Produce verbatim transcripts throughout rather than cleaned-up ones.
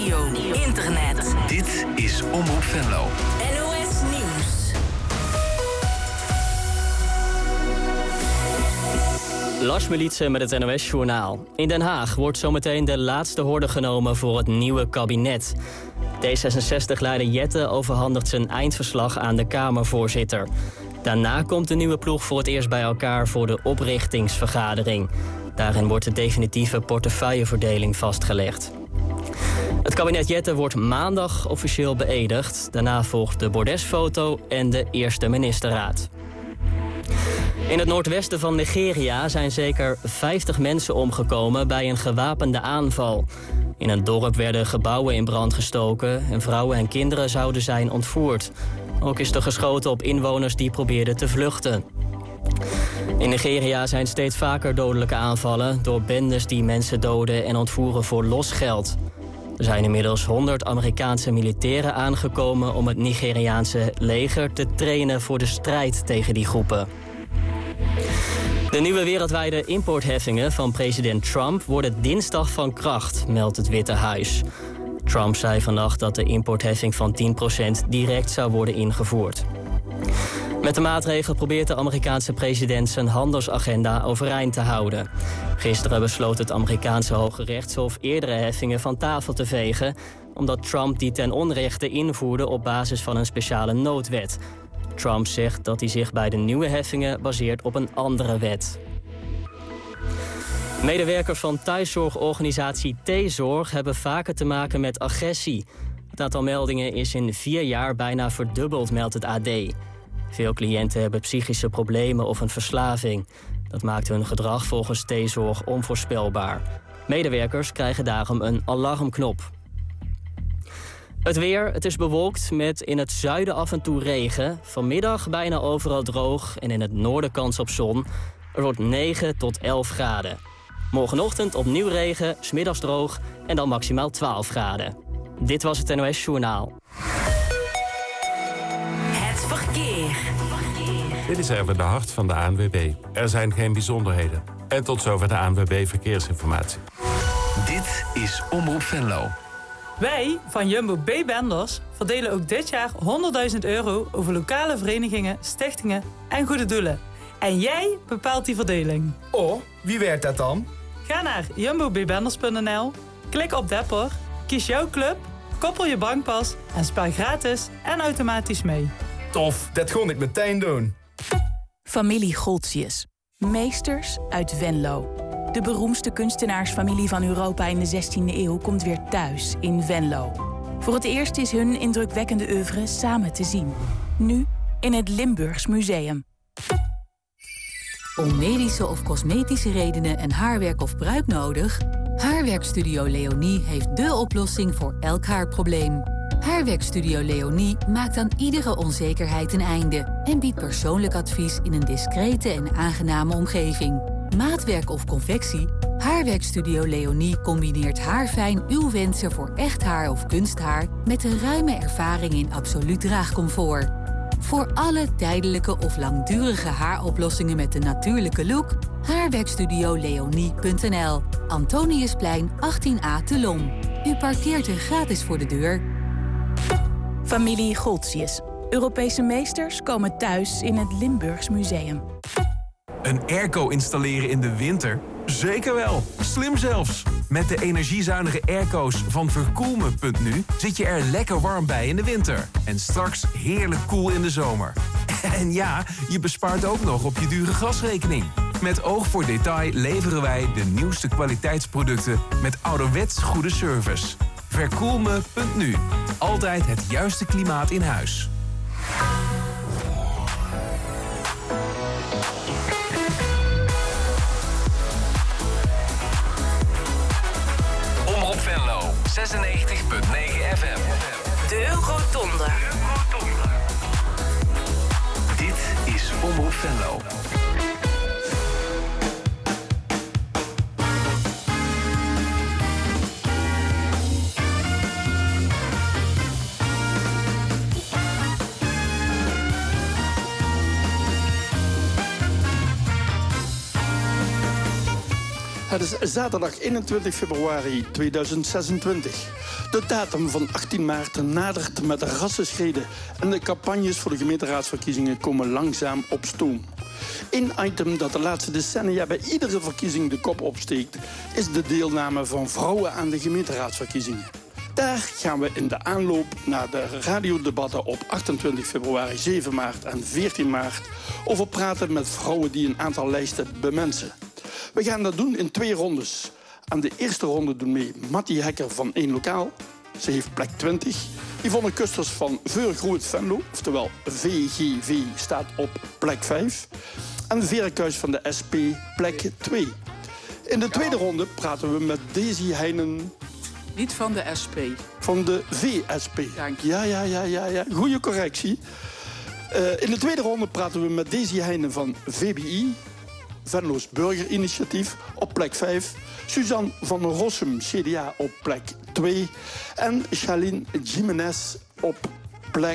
radio, internet. Dit is Omroep Venlo. N O S Nieuws. Lars Militse met het N O S-journaal. In Den Haag wordt zometeen de laatste horde genomen voor het nieuwe kabinet. D zesenzestig-leider Jette overhandigt zijn eindverslag aan de Kamervoorzitter. Daarna komt de nieuwe ploeg voor het eerst bij elkaar voor de oprichtingsvergadering. Daarin wordt de definitieve portefeuilleverdeling vastgelegd. Het kabinet Jette wordt maandag officieel beëdigd. Daarna volgt de bordesfoto en de eerste ministerraad. In het noordwesten van Nigeria zijn zeker vijftig mensen omgekomen bij een gewapende aanval. In een dorp werden gebouwen in brand gestoken en vrouwen en kinderen zouden zijn ontvoerd. Ook is er geschoten op inwoners die probeerden te vluchten. In Nigeria zijn steeds vaker dodelijke aanvallen door bendes die mensen doden en ontvoeren voor losgeld. Er zijn inmiddels honderd Amerikaanse militairen aangekomen om het Nigeriaanse leger te trainen voor de strijd tegen die groepen. De nieuwe wereldwijde importheffingen van president Trump worden dinsdag van kracht, meldt het Witte Huis. Trump zei vannacht dat de importheffing van tien procent direct zou worden ingevoerd. Met de maatregel probeert de Amerikaanse president zijn handelsagenda overeind te houden. Gisteren besloot het Amerikaanse Hoge Rechtshof eerdere heffingen van tafel te vegen, omdat Trump die ten onrechte invoerde op basis van een speciale noodwet. Trump zegt dat hij zich bij de nieuwe heffingen baseert op een andere wet. Medewerkers van thuiszorgorganisatie T-Zorg hebben vaker te maken met agressie. Het aantal meldingen is in vier jaar bijna verdubbeld, meldt het A D. Veel cliënten hebben psychische problemen of een verslaving. Dat maakt hun gedrag volgens T-Zorg onvoorspelbaar. Medewerkers krijgen daarom een alarmknop. Het weer, het is bewolkt met in het zuiden af en toe regen. Vanmiddag bijna overal droog en in het noorden kans op zon. Er wordt negen tot elf graden. Morgenochtend opnieuw regen, 's middags droog en dan maximaal twaalf graden. Dit was het N O S-journaal. Het verkeer. Dit is even de hart van de A N W B. Er zijn geen bijzonderheden. En tot zover de A N W B Verkeersinformatie. Dit is Omroep Venlo. Wij van Jumbo B-Benders verdelen ook dit jaar honderdduizend euro over lokale verenigingen, stichtingen en goede doelen. En jij bepaalt die verdeling. Oh, wie werkt dat dan? Ga naar jumbo b benders punt n l, klik op Depper, kies jouw club, koppel je bankpas en spaar gratis en automatisch mee. Tof, dat ga ik meteen doen. Familie Goltzius. Meesters uit Venlo. De beroemdste kunstenaarsfamilie van Europa in de zestiende eeuw komt weer thuis in Venlo. Voor het eerst is hun indrukwekkende oeuvre samen te zien. Nu in het Limburgs Museum. Om medische of cosmetische redenen een haarwerk of pruik nodig? Haarwerkstudio Leonie heeft dé oplossing voor elk haarprobleem. Haarwerkstudio Leonie maakt aan iedere onzekerheid een einde en biedt persoonlijk advies in een discrete en aangename omgeving. Maatwerk of confectie? Haarwerkstudio Leonie combineert haarfijn uw wensen voor echt haar of kunsthaar met een ruime ervaring in absoluut draagcomfort. Voor alle tijdelijke of langdurige haaroplossingen met een natuurlijke look, haarwerkstudio leonie punt n l. Antoniusplein achttien A te Lom. U parkeert er gratis voor de deur. Familie Goltzius. Europese meesters komen thuis in het Limburgs Museum. Een airco installeren in de winter? Zeker wel. Slim zelfs. Met de energiezuinige airco's van verkoelme punt n u zit je er lekker warm bij in de winter. En straks heerlijk koel in de zomer. En ja, je bespaart ook nog op je dure gasrekening. Met oog voor detail leveren wij de nieuwste kwaliteitsproducten met ouderwets goede service. verkoelme punt n u. Altijd het juiste klimaat in huis. Omroep Venlo, zesennegentig punt negen F M. De Eurotonde. Dit is Omroep Venlo. Het is zaterdag eenentwintig februari tweeduizend zesentwintig. De datum van achttien maart nadert met rassenschreden en de campagnes voor de gemeenteraadsverkiezingen komen langzaam op stoom. Eén item dat de laatste decennia bij iedere verkiezing de kop opsteekt, is de deelname van vrouwen aan de gemeenteraadsverkiezingen. Daar gaan we in de aanloop naar de radiodebatten op achtentwintig februari, zeven maart en veertien maart over praten met vrouwen die een aantal lijsten bemensen. We gaan dat doen in twee rondes. Aan de eerste ronde doen mee Mattie Hekker van één Lokaal. Ze heeft plek twintig. Yvonne Kusters van Veurgroet Venlo, oftewel V G V, staat op plek vijf. En Vera Kuijs van de S P, plek twee. In de tweede ronde praten we met Daisy Heijnen. Niet van de S P. Van de V S P. Dank je. Ja, ja, ja, ja, ja. Goeie correctie. Uh, in de tweede ronde praten we met Daisy Heijnen van V B I, Venlo's Burgerinitiatief, op plek vijf. Suzanne van Rossum, C D A, op plek twee. En Charlene Jiménez op plek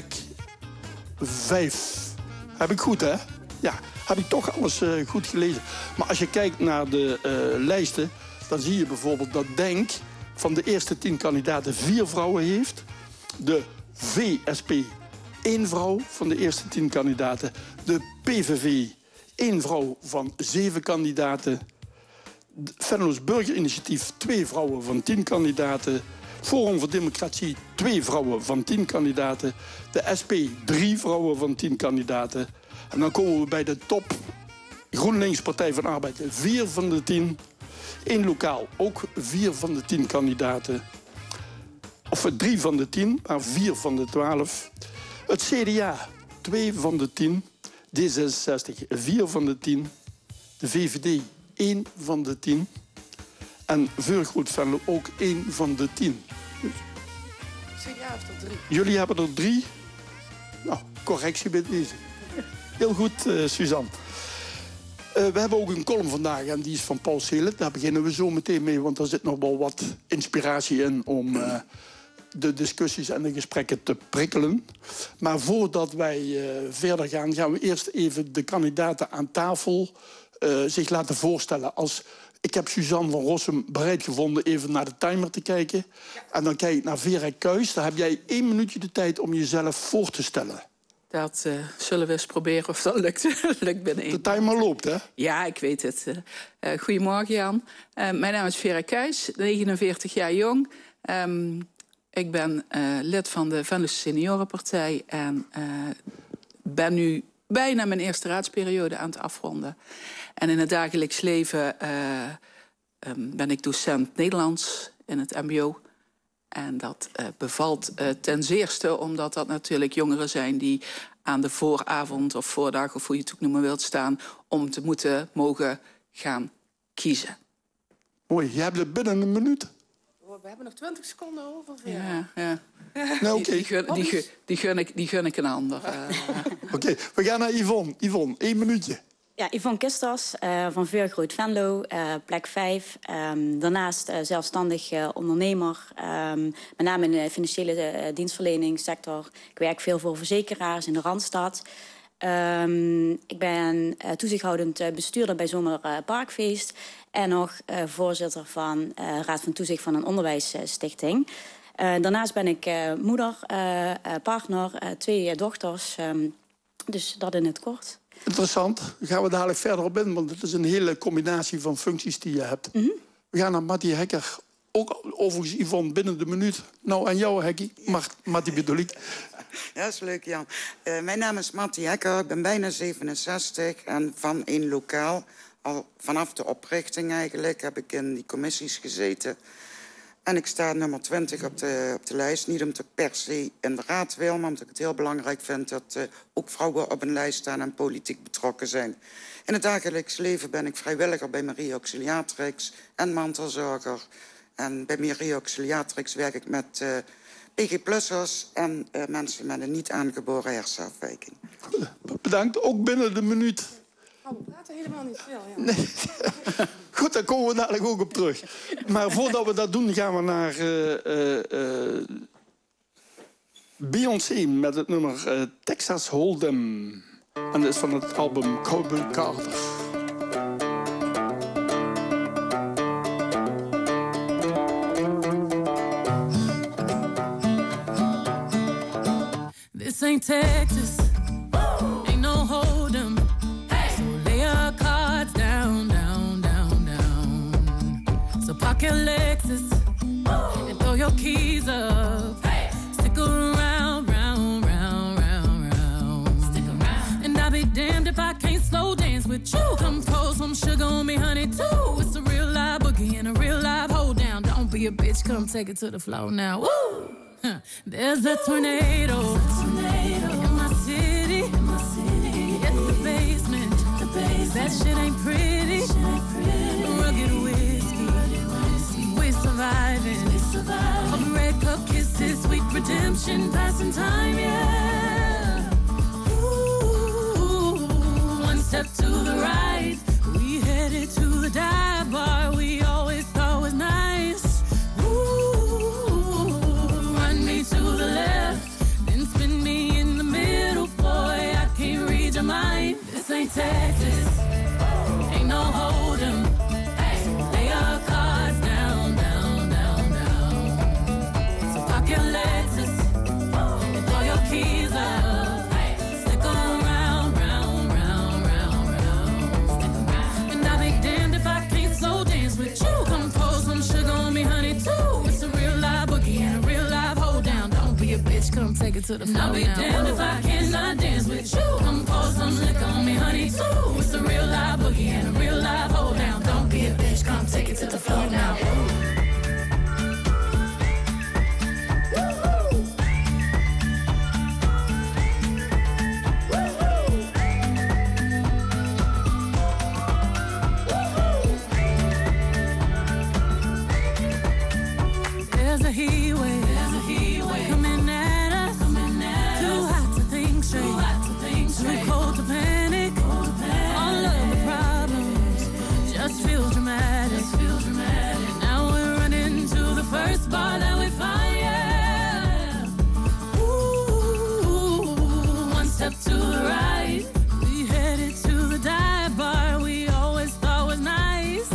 vijf. Heb ik goed, hè? Ja, heb ik toch alles uh, goed gelezen. Maar als je kijkt naar de uh, lijsten, dan zie je bijvoorbeeld dat Denk van de eerste tien kandidaten vier vrouwen heeft. De V S P één vrouw van de eerste tien kandidaten. De P V V één vrouw van zeven kandidaten. Venlo's Burgerinitiatief twee vrouwen van tien kandidaten. Forum voor Democratie twee vrouwen van tien kandidaten. De S P drie vrouwen van tien kandidaten. En dan komen we bij de top. GroenLinks, Partij van Arbeid, vier van de tien. Eén Lokaal, ook vier van de tien kandidaten. Of drie van de tien, maar vier van de twaalf. Het C D A, twee van de tien. D zesenzestig, vier van de tien. De V V D, één van de tien. En Veurgroet Venlo ook één van de tien. C D A heeft er drie. Jullie hebben er drie. Nou, correctie bij deze. Heel goed, uh, Suzanne. Uh, we hebben ook een column vandaag en die is van Paul Seelen. Daar beginnen we zo meteen mee, want er zit nog wel wat inspiratie in om uh, de discussies en de gesprekken te prikkelen. Maar voordat wij uh, verder gaan, gaan we eerst even de kandidaten aan tafel uh, zich laten voorstellen. Als, ik heb Suzanne van Rossum bereid gevonden even naar de timer te kijken. Ja. En dan kijk ik naar Vera Kuijs. Daar heb jij één minuutje de tijd om jezelf voor te stellen. Dat uh, zullen we eens proberen of dat lukt, lukt binnen één. De timer loopt, hè? Ja, ik weet het. Uh, goedemorgen, Jan. Uh, mijn naam is Vera Kuijs, negenenveertig jaar jong. Um, ik ben uh, lid van de Venlose Seniorenpartij en uh, ben nu bijna mijn eerste raadsperiode aan het afronden. En in het dagelijks leven uh, um, ben ik docent Nederlands in het M B O. En dat uh, bevalt uh, ten zeerste, omdat dat natuurlijk jongeren zijn die aan de vooravond of voordag, of hoe je het ook noemen wilt, staan om te moeten mogen gaan kiezen. Mooi, je hebt het binnen een minuut. We hebben nog twintig seconden over. Ja, ja. Nou, die, die, gun, die, gun, die, gun ik, die gun ik een ander. Uh. Oké, okay, we gaan naar Yvonne. Yvonne, één minuutje. Ja, Yvonne Kusters uh, van Veurgroet Venlo, uh, plek vijf. Um, daarnaast uh, zelfstandig uh, ondernemer, um, met name in de financiële uh, dienstverleningssector. Ik werk veel voor verzekeraars in de Randstad. Um, ik ben uh, toezichthoudend uh, bestuurder bij Zomer uh, Parkfeest en nog uh, voorzitter van uh, Raad van Toezicht van een onderwijsstichting. Uh, daarnaast ben ik uh, moeder, uh, uh, partner, uh, twee uh, dochters. Um, dus dat in het kort. Interessant. Daar gaan we dadelijk verder op in, want het is een hele combinatie van functies die je hebt. Mm-hmm. We gaan naar Mattie Hekker. Ook overigens, Yvonne, binnen de minuut. Nou, aan jou, Hekkie. Maar Mattie bedoel ik. Ja, dat is leuk, Jan. Uh, mijn naam is Mattie Hekker. Ik ben bijna zevenenzestig en van één Lokaal. Al vanaf de oprichting eigenlijk heb ik in die commissies gezeten. En ik sta nummer twintig op de, op de lijst. Niet omdat ik per se in de raad wil, maar omdat ik het heel belangrijk vind dat uh, ook vrouwen op een lijst staan en politiek betrokken zijn. In het dagelijks leven ben ik vrijwilliger bij Maria Auxiliatrix en mantelzorger. En bij Maria Auxiliatrix werk ik met uh, P G-plussers en uh, mensen met een niet aangeboren hersenafwijking. Bedankt, ook binnen de minuut. Oh, we praten helemaal niet veel, ja. Nee. Goed, daar komen we dadelijk ook op terug. Maar voordat we dat doen, gaan we naar uh, uh, uh, Beyoncé met het nummer uh, Texas Hold'em. En dat is van het album Cowboy Carter. ain't Texas. Ain't no hold 'em. So lay your cards down, down, down, down. So park your Lexus and throw your keys up. Stick around, round, round, round, round. Stick around. And I'll be damned if I can't slow dance with you. Come pour some sugar on me, honey, too. It's a real live boogie and a real live hold down. Don't be a bitch, come take it to the floor now. Woo! Huh. There's a tornado, tornado in my city. In my city. Get the basement. The basement. That shit ain't pretty. Shit ain't pretty. Rugged whiskey. whiskey. We're surviving. We surviving. Of red cup kisses, sweet redemption, passing time, yeah. Ooh, one step to the right. We headed to the dive bar we always thought was nice. To the left, then spin me in the middle, boy. I can't read your mind. This ain't Texas, ain't no hold 'em. So lay your cards down, down, down, down. So park your Lexus and throw your keys up. Stick around, round, round, round, round. Stick around. And I'll be damned if I can't slow dance with you. Come pour some sugar on me, honey, too. It's a real live boogie and a real live hold down. Don't be a bitch, come take it to the floor. I'll be now. Damned if I cannot dance with you. Come pour some liquor on me, honey, too. It's a real live boogie and a real live hold down. Don't be a bitch, come take it to the floor now. There's a heat wave. There's a heat wave coming at us. Coming at Too us. hot to think straight. Too hot to think straight. Too cold to panic. Cold to panic. All of the problems just feel dramatic. Just feel dramatic. Now we're running to the first bar that we find. Yeah. Ooh, one step to the right. We headed to the dive bar we always thought was nice.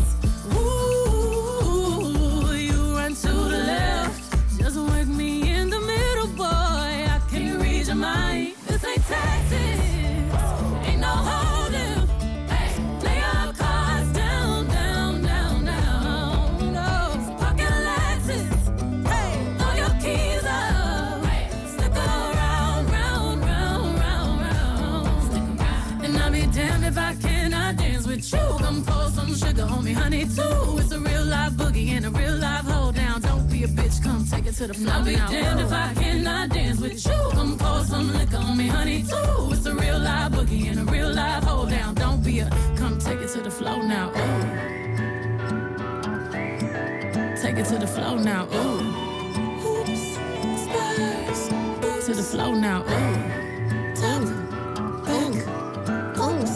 Ooh, you run to the left. Just wake me in the middle, boy. I can't read your mind. This ain't Texas, ain't no holding. Hey, lay your cards down, down, down, down. No, park your Lexus. Hey, throw your keys up. Hey, stick around, round, round, round, round. Stick around. And I'll be damned if I cannot dance with you. Come pour some sugar on me, honey, too. It's a real live boogie and a real live hold down. Don't be a bitch, come take it to the floor. I'll be damned if I cannot dance with you. Come pour some liquor on me, honey, too. It's a real live boogie and a real live hold down. Don't be a, come take it to the floor now. Ooh. Take it to the floor now. Ooh. Hoops, spurs, to the floor now. Ooh. Top, back, oops.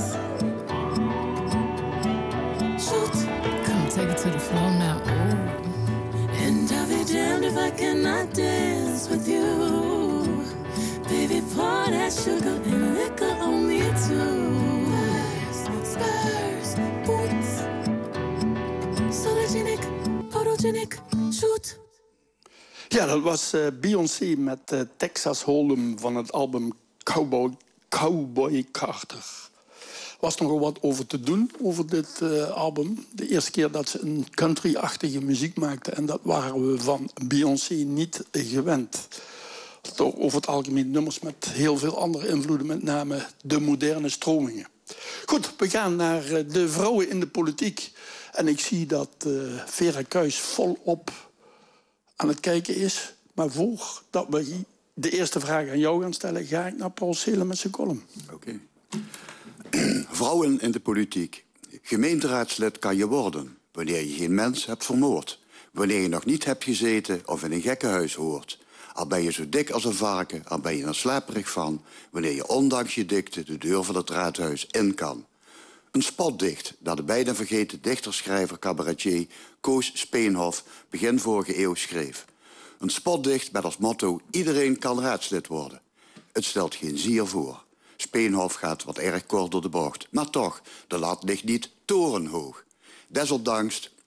Shoot, come take it to the floor now. Ooh. And I'll be damned if I cannot dance with you. Baby, pour that sugar and liquor on me too. Spurs, spurs, boots. Sologenic, photogenic, shoot. Ja, dat was uh, Beyoncé met uh, Texas Hold'em van het album Cowboy, Cowboy Carter. Er was nogal wat over te doen, over dit uh, album. De eerste keer dat ze een country-achtige muziek maakte. En dat waren we van Beyoncé niet gewend. Toch over het algemeen nummers met heel veel andere invloeden. Met name de moderne stromingen. Goed, we gaan naar uh, de vrouwen in de politiek. En ik zie dat uh, Vera Kuijs volop aan het kijken is. Maar voordat we de eerste vraag aan jou gaan stellen, ga ik naar Paul Seelen met zijn column. Oké. Okay. Vrouwen in de politiek. Gemeenteraadslid kan je worden wanneer je geen mens hebt vermoord. Wanneer je nog niet hebt gezeten of in een gekkenhuis hoort. Al ben je zo dik als een varken, al ben je er slaperig van. Wanneer je ondanks je dikte de deur van het raadhuis in kan. Een spotdicht dat de bijna vergeten dichterschrijver cabaretier Koos Speenhof begin vorige eeuw schreef. Een spotdicht met als motto: iedereen kan raadslid worden. Het stelt geen zier voor. Speenhof gaat wat erg kort door de bocht. Maar toch, de lat ligt niet torenhoog. Desondanks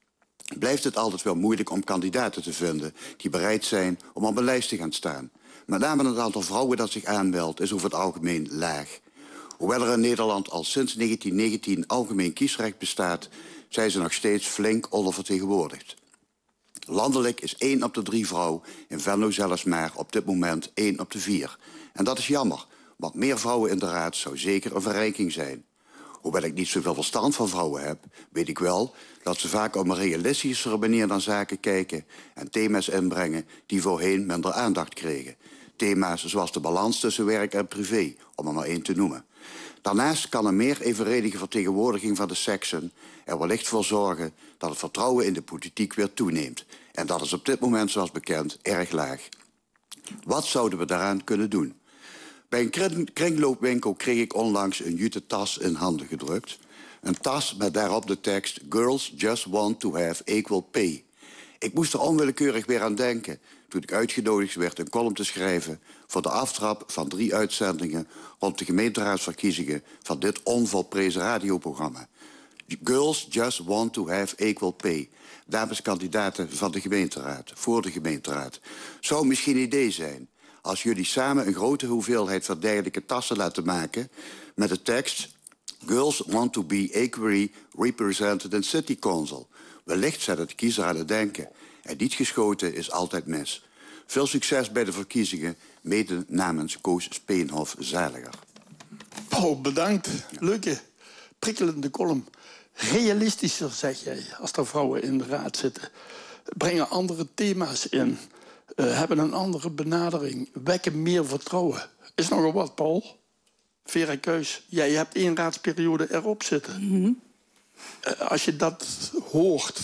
blijft het altijd wel moeilijk om kandidaten te vinden die bereid zijn om op een lijst te gaan staan. Met name het aantal vrouwen dat zich aanmeldt is over het algemeen laag. Hoewel er in Nederland al sinds negentien negentien algemeen kiesrecht bestaat, zijn ze nog steeds flink ondervertegenwoordigd. Landelijk is één op de drie vrouw, in Venlo zelfs maar op dit moment één op de vier. En dat is jammer, want meer vrouwen in de raad zou zeker een verrijking zijn. Hoewel ik niet zoveel verstand van vrouwen heb, weet ik wel dat ze vaak op een realistischere manier naar zaken kijken en thema's inbrengen die voorheen minder aandacht kregen. Thema's zoals de balans tussen werk en privé, om er maar één te noemen. Daarnaast kan een meer evenredige vertegenwoordiging van de seksen er wellicht voor zorgen dat het vertrouwen in de politiek weer toeneemt. En dat is op dit moment, zoals bekend, erg laag. Wat zouden we daaraan kunnen doen? Bij een kringloopwinkel kreeg ik onlangs een jute tas in handen gedrukt. Een tas met daarop de tekst Girls just want to have equal pay. Ik moest er onwillekeurig weer aan denken toen ik uitgenodigd werd een column te schrijven voor de aftrap van drie uitzendingen rond de gemeenteraadsverkiezingen van dit onvolprezen radioprogramma. Girls just want to have equal pay. Dameskandidaten van de gemeenteraad, voor de gemeenteraad. Zou misschien een idee zijn als jullie samen een grote hoeveelheid van dergelijke tassen laten maken met de tekst Girls want to be equally represented in City Council. Wellicht zet het de kiezer aan het denken. En niet geschoten is altijd mis. Veel succes bij de verkiezingen, mede namens Koos Speenhof-Zaliger. Paul, bedankt. Leuke, prikkelende column. Realistischer, zeg jij, als er vrouwen in de raad zitten. Brengen andere thema's in. Uh, hebben een andere benadering. Wekken meer vertrouwen. Is nogal wat, Paul? Vera Kuijs, jij hebt één raadsperiode erop zitten. Mm-hmm. Uh, als je dat hoort...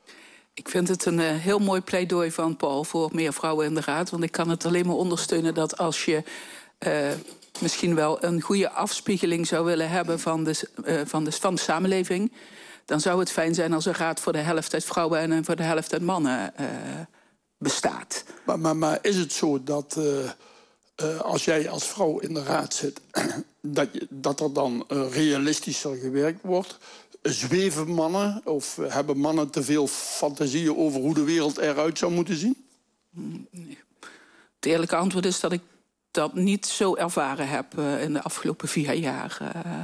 Ik vind het een uh, heel mooi pleidooi van Paul voor meer vrouwen in de raad. Want ik kan het alleen maar ondersteunen dat als je uh, misschien wel een goede afspiegeling zou willen hebben van de, uh, van, de, van de samenleving, dan zou het fijn zijn als een raad voor de helft uit vrouwen en voor de helft uit mannen uh, bestaat. Maar, maar, maar is het zo dat uh, uh, als jij als vrouw in de raad zit, dat, je, dat er dan uh, realistischer gewerkt wordt? Zweven mannen of hebben mannen te veel fantasieën over hoe de wereld eruit zou moeten zien? Nee. Het eerlijke antwoord is dat ik dat niet zo ervaren heb uh, in de afgelopen vier jaar.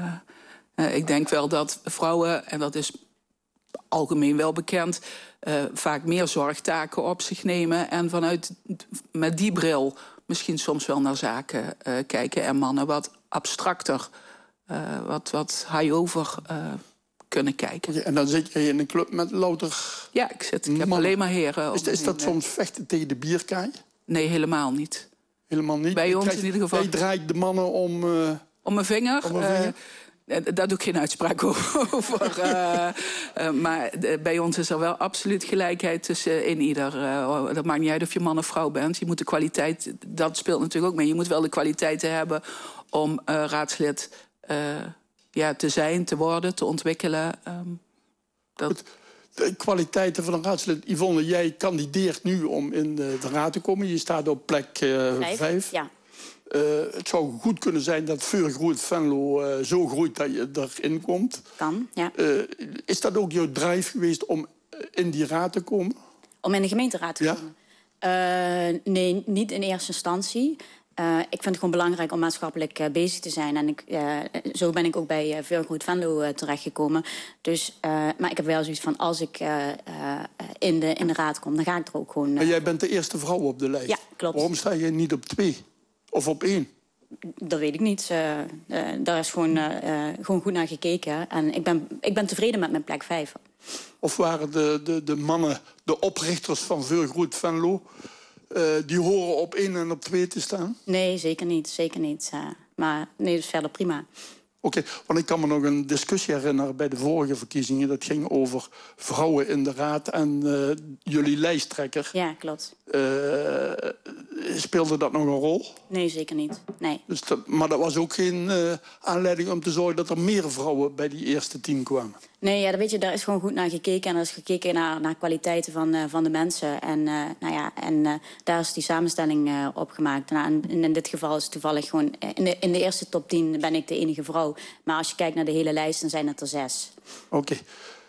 Uh, uh, ik denk wel dat vrouwen, en dat is algemeen wel bekend, uh, vaak meer zorgtaken op zich nemen en vanuit met die bril misschien soms wel naar zaken uh, kijken en mannen wat abstracter, uh, wat, wat high-over uh, kunnen kijken. Okay, en dan zit je in een club met louter... Ja, ik, zit, ik heb alleen maar heren. Is, is dat soms vechten tegen de bierkaai? Nee, helemaal niet. Helemaal niet? Bij je ons krijgt, in ieder geval. Jij draait de mannen om... Uh, om een vinger? Om een vinger? Uh, daar doe ik geen uitspraak over. uh, uh, maar de, bij ons is er wel absoluut gelijkheid tussen in ieder. Uh, dat maakt niet uit of je man of vrouw bent. Je moet de kwaliteit, dat speelt natuurlijk ook mee. Je moet wel de kwaliteiten hebben om uh, raadslid uh, ja, te zijn, te worden, te ontwikkelen. Um, dat... De kwaliteiten van een raadslid. Yvonne, jij kandideert nu om in de, de raad te komen. Je staat op plek uh, vijf. vijf. Ja. Uh, het zou goed kunnen zijn dat Vuurgroeit Venlo uh, zo groeit dat je erin komt. Kan, ja. Uh, is dat ook jouw drive geweest om in die raad te komen? Om in de gemeenteraad te ja? komen? Uh, nee, niet in eerste instantie. Uh, ik vind het gewoon belangrijk om maatschappelijk uh, bezig te zijn. En ik, uh, zo ben ik ook bij uh, Vuurgroeit Venlo uh, terechtgekomen. Dus, uh, maar ik heb wel zoiets van, als ik uh, uh, in, de, in de raad kom, dan ga ik er ook gewoon... Uh... Maar jij bent de eerste vrouw op de lijst. Ja, klopt. Waarom sta je niet op twee? Of op één? Dat weet ik niet. Uh, uh, daar is gewoon, uh, uh, gewoon goed naar gekeken. En ik ben, ik ben tevreden met mijn plek vijf. Of waren de, de, de mannen, de oprichters van Vuurgroeit Venlo... Uh, die horen op één en op twee te staan? Nee, zeker niet. Zeker niet. Uh, maar nee, dat is verder prima. Oké, okay, want ik kan me nog een discussie herinneren bij de vorige verkiezingen. Dat ging over vrouwen in de raad en uh, jullie lijsttrekker. Ja, klopt. Uh, speelde dat nog een rol? Nee, zeker niet. Nee. Dus dat, maar dat was ook geen uh, aanleiding om te zorgen dat er meer vrouwen bij die eerste tien kwamen? Nee, ja, dat weet je, daar is gewoon goed naar gekeken. En er is gekeken naar, naar kwaliteiten van, uh, van de mensen. En, uh, nou ja, en uh, daar is die samenstelling uh, op gemaakt. Nou, en in dit geval is het toevallig gewoon... In de, in de eerste top tien ben ik de enige vrouw. Maar als je kijkt naar de hele lijst, dan zijn het er zes. Oké. Okay.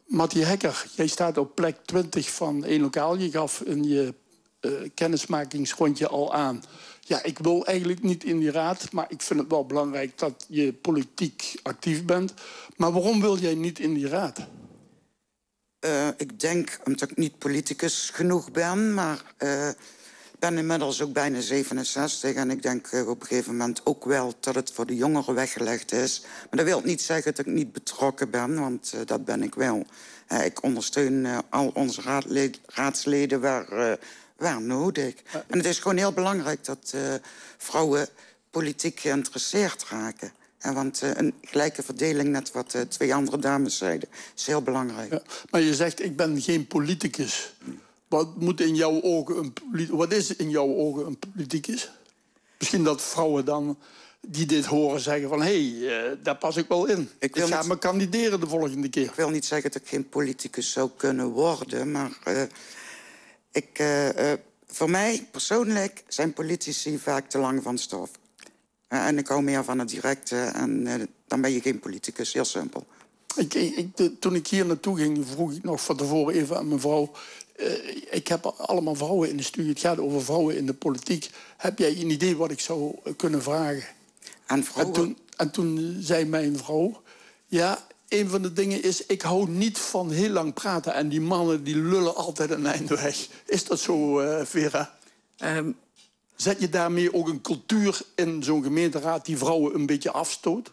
Mattie Hekker, jij staat op plek twintig van één Lokaal. Je gaf in je uh, kennismakingsrondje al aan. Ja, ik wil eigenlijk niet in die raad, maar ik vind het wel belangrijk dat je politiek actief bent. Maar waarom wil jij niet in die raad? Uh, ik denk omdat ik niet politicus genoeg ben, maar uh, ik ben inmiddels ook bijna zevenenzestig... en ik denk uh, op een gegeven moment ook wel dat het voor de jongeren weggelegd is. Maar dat wil niet zeggen dat ik niet betrokken ben, want uh, dat ben ik wel. Uh, ik ondersteun uh, al onze raadle- raadsleden waar, uh, waar nodig. Uh, en het is gewoon heel belangrijk dat uh, vrouwen politiek geïnteresseerd raken. Ja, want uh, een gelijke verdeling, net wat uh, twee andere dames zeiden, is heel belangrijk. Ja, maar je zegt, ik ben geen politicus. Wat, moet in jouw ogen een politi- wat is in jouw ogen een politicus? Misschien dat vrouwen dan die dit horen zeggen van... hé, hey, uh, daar pas ik wel in. Ik, ik ga niet... me kandideren de volgende keer. Ik wil niet zeggen dat ik geen politicus zou kunnen worden, maar... Uh, ik, uh, uh, voor mij persoonlijk zijn politici vaak te lang van stof. Uh, en ik hou meer van het directe en uh, dan ben je geen politicus, heel simpel. Ik, ik, de, toen ik hier naartoe ging, vroeg ik nog van tevoren even aan mijn vrouw... Uh, ik heb allemaal vrouwen in de studie, het gaat over vrouwen in de politiek. Heb jij een idee wat ik zou kunnen vragen? Aan vrouwen? En toen, en toen zei mijn vrouw... ja, een van de dingen is, ik hou niet van heel lang praten... en die mannen die lullen altijd een einde weg. Is dat zo, uh, Vera? Um... Zet je daarmee ook een cultuur in zo'n gemeenteraad die vrouwen een beetje afstoot?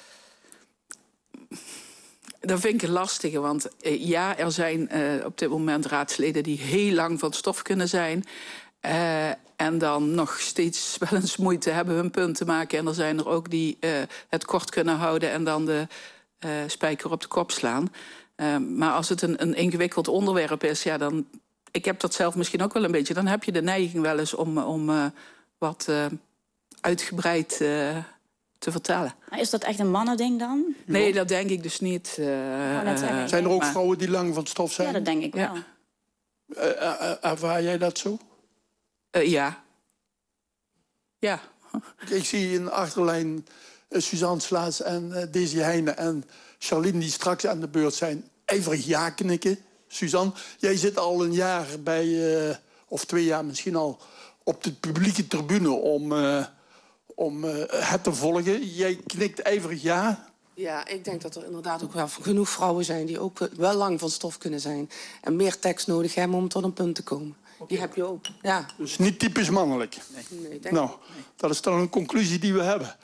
Dat vind ik een lastige, want uh, ja, er zijn uh, op dit moment raadsleden... die heel lang van stof kunnen zijn... Uh, en dan nog steeds wel eens moeite hebben hun punt te maken. En er zijn er ook die uh, het kort kunnen houden... en dan de uh, spijker op de kop slaan. Uh, maar als het een, een ingewikkeld onderwerp is, ja, dan... Ik heb dat zelf misschien ook wel een beetje. Dan heb je de neiging wel eens om, om uh, wat uh, uitgebreid uh, te vertellen. Maar is dat echt een mannending dan? Nee, dat denk ik dus niet. Uh, uh, zijn er ook maar... vrouwen die lang van stof zijn? Ja, dat denk ik wel. Ja. Uh, uh, ervaar jij dat zo? Uh, ja. Ja. Ik zie in de achterlijn uh, Suzanne Slaats en uh, Daisy Heijnen en Charlene... die straks aan de beurt zijn, ijverig ja knikken. Suzanne, jij zit al een jaar bij, uh, of twee jaar misschien al... op de publieke tribune om, uh, om uh, het te volgen. Jij knikt ijverig ja. Ja, ik denk dat er inderdaad ook wel genoeg vrouwen zijn... die ook wel lang van stof kunnen zijn. En meer tekst nodig hebben om tot een punt te komen. Okay. Die heb je ook, ja. Dus niet typisch mannelijk? Nee. nee denk nou, nee. Dat is dan een conclusie die we hebben.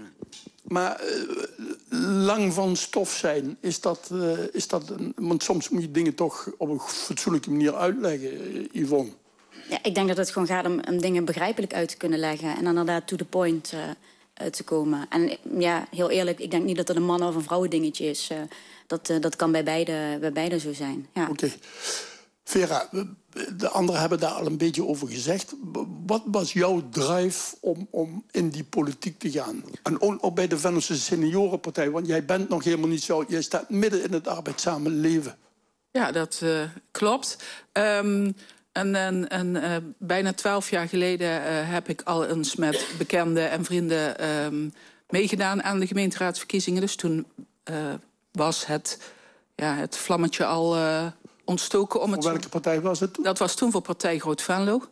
Maar uh, lang van stof zijn, is dat, uh, is dat een... Want soms moet je dingen toch op een fatsoenlijke manier uitleggen, uh, Yvonne. Ja, ik denk dat het gewoon gaat om, om dingen begrijpelijk uit te kunnen leggen... en dan inderdaad to the point uh, uh, te komen. En ja, heel eerlijk, ik denk niet dat het een man- of een vrouwendingetje is. Uh, dat, uh, dat kan bij beide, bij beide zo zijn, ja. Oké. Okay. Vera, de anderen hebben daar al een beetje over gezegd. Wat was jouw drive om, om in die politiek te gaan? En ook bij de Venlose Seniorenpartij, want jij bent nog helemaal niet zo... Jij staat midden in het arbeidszame Ja, dat uh, klopt. Um, en, en, en uh, bijna twaalf jaar geleden uh, heb ik al eens met bekenden en vrienden... Um, meegedaan aan de gemeenteraadsverkiezingen. Dus toen uh, was het, ja, het vlammetje al... Uh, ontstoken om het... Voor welke partij was het toen? Dat was toen voor partij Groot Venlo.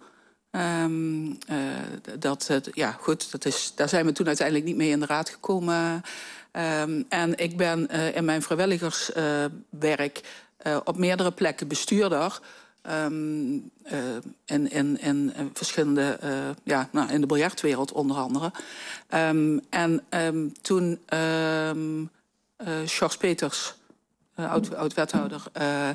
Um, uh, dat, uh, ja, goed, dat is, daar zijn we toen uiteindelijk niet mee in de raad gekomen. Um, en ik ben uh, in mijn vrijwilligerswerk uh, uh, op meerdere plekken bestuurder. Um, uh, in, in, in verschillende... Uh, ja, nou, in de biljartwereld onder andere. Um, en um, toen um, uh, Sjors Peters... Uh, oud, oud-wethouder, uh,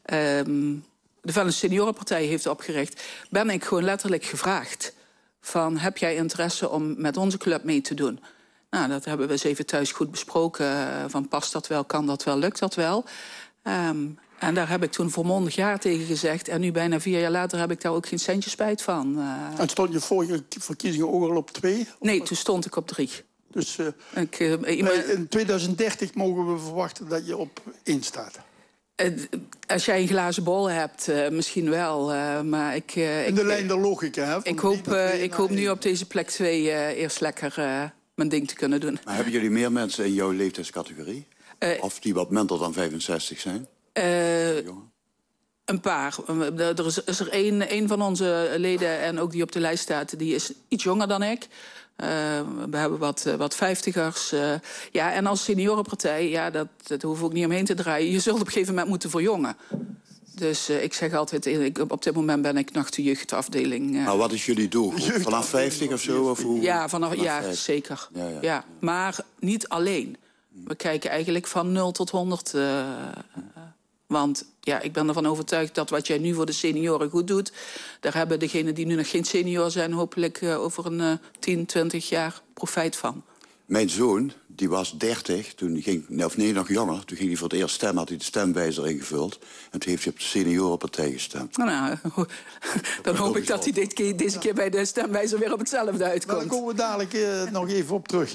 um, de Venlose Seniorenpartij heeft opgericht... ben ik gewoon letterlijk gevraagd van... heb jij interesse om met onze club mee te doen? Nou, dat hebben we eens even thuis goed besproken. Uh, van past dat wel, kan dat wel, lukt dat wel? Um, en daar heb ik toen volmondig ja tegen gezegd. En nu bijna vier jaar later heb ik daar ook geen centje spijt van. Uh, en stond je vorige verkiezingen ook al op twee? Nee, toen stond ik op drie. Dus uh, ik, uh, iemand... in tweeduizend dertig mogen we verwachten dat je op één staat. Uh, als jij een glazen bol hebt, uh, misschien wel. Uh, maar ik, uh, in de ik, lijn der logica, hè? Ik hoop, uh, ik hoop nu op deze plek twee uh, eerst lekker uh, mijn ding te kunnen doen. Maar hebben jullie meer mensen in jouw leeftijdscategorie? Uh, of die wat minder dan vijfenzestig zijn? Uh, een paar. Er is, is er één, één van onze leden, en ook die op de lijst staat, die is iets jonger dan ik. Uh, we hebben wat, wat vijftigers. Uh, ja, en als seniorenpartij, ja, dat, dat hoeven we ook niet omheen te draaien. Je zult op een gegeven moment moeten verjongen. Dus uh, ik zeg altijd, ik, op dit moment ben ik nog de jeugdafdeling. Uh. Nou, wat is jullie doel? Vanaf vijftig of zo? Of hoe? Ja, vanaf, vanaf ja zeker. Ja, ja. Ja, maar niet alleen. We kijken eigenlijk van nul tot honderd. Uh, uh, want ja, ik ben ervan overtuigd dat wat jij nu voor de senioren goed doet, daar hebben degenen die nu nog geen senior zijn hopelijk uh, over een uh, tien, twintig jaar profijt van. Mijn zoon, die was dertig, toen ging, of nee, nog jonger. Toen ging hij voor het eerst stemmen, had hij de stemwijzer ingevuld. En toen heeft hij op de seniorenpartij gestemd. Nou, nou dan hoop ik dat hij dit keer, deze keer bij de stemwijzer weer op hetzelfde uitkomt. Daar komen we dadelijk uh, nog even op terug.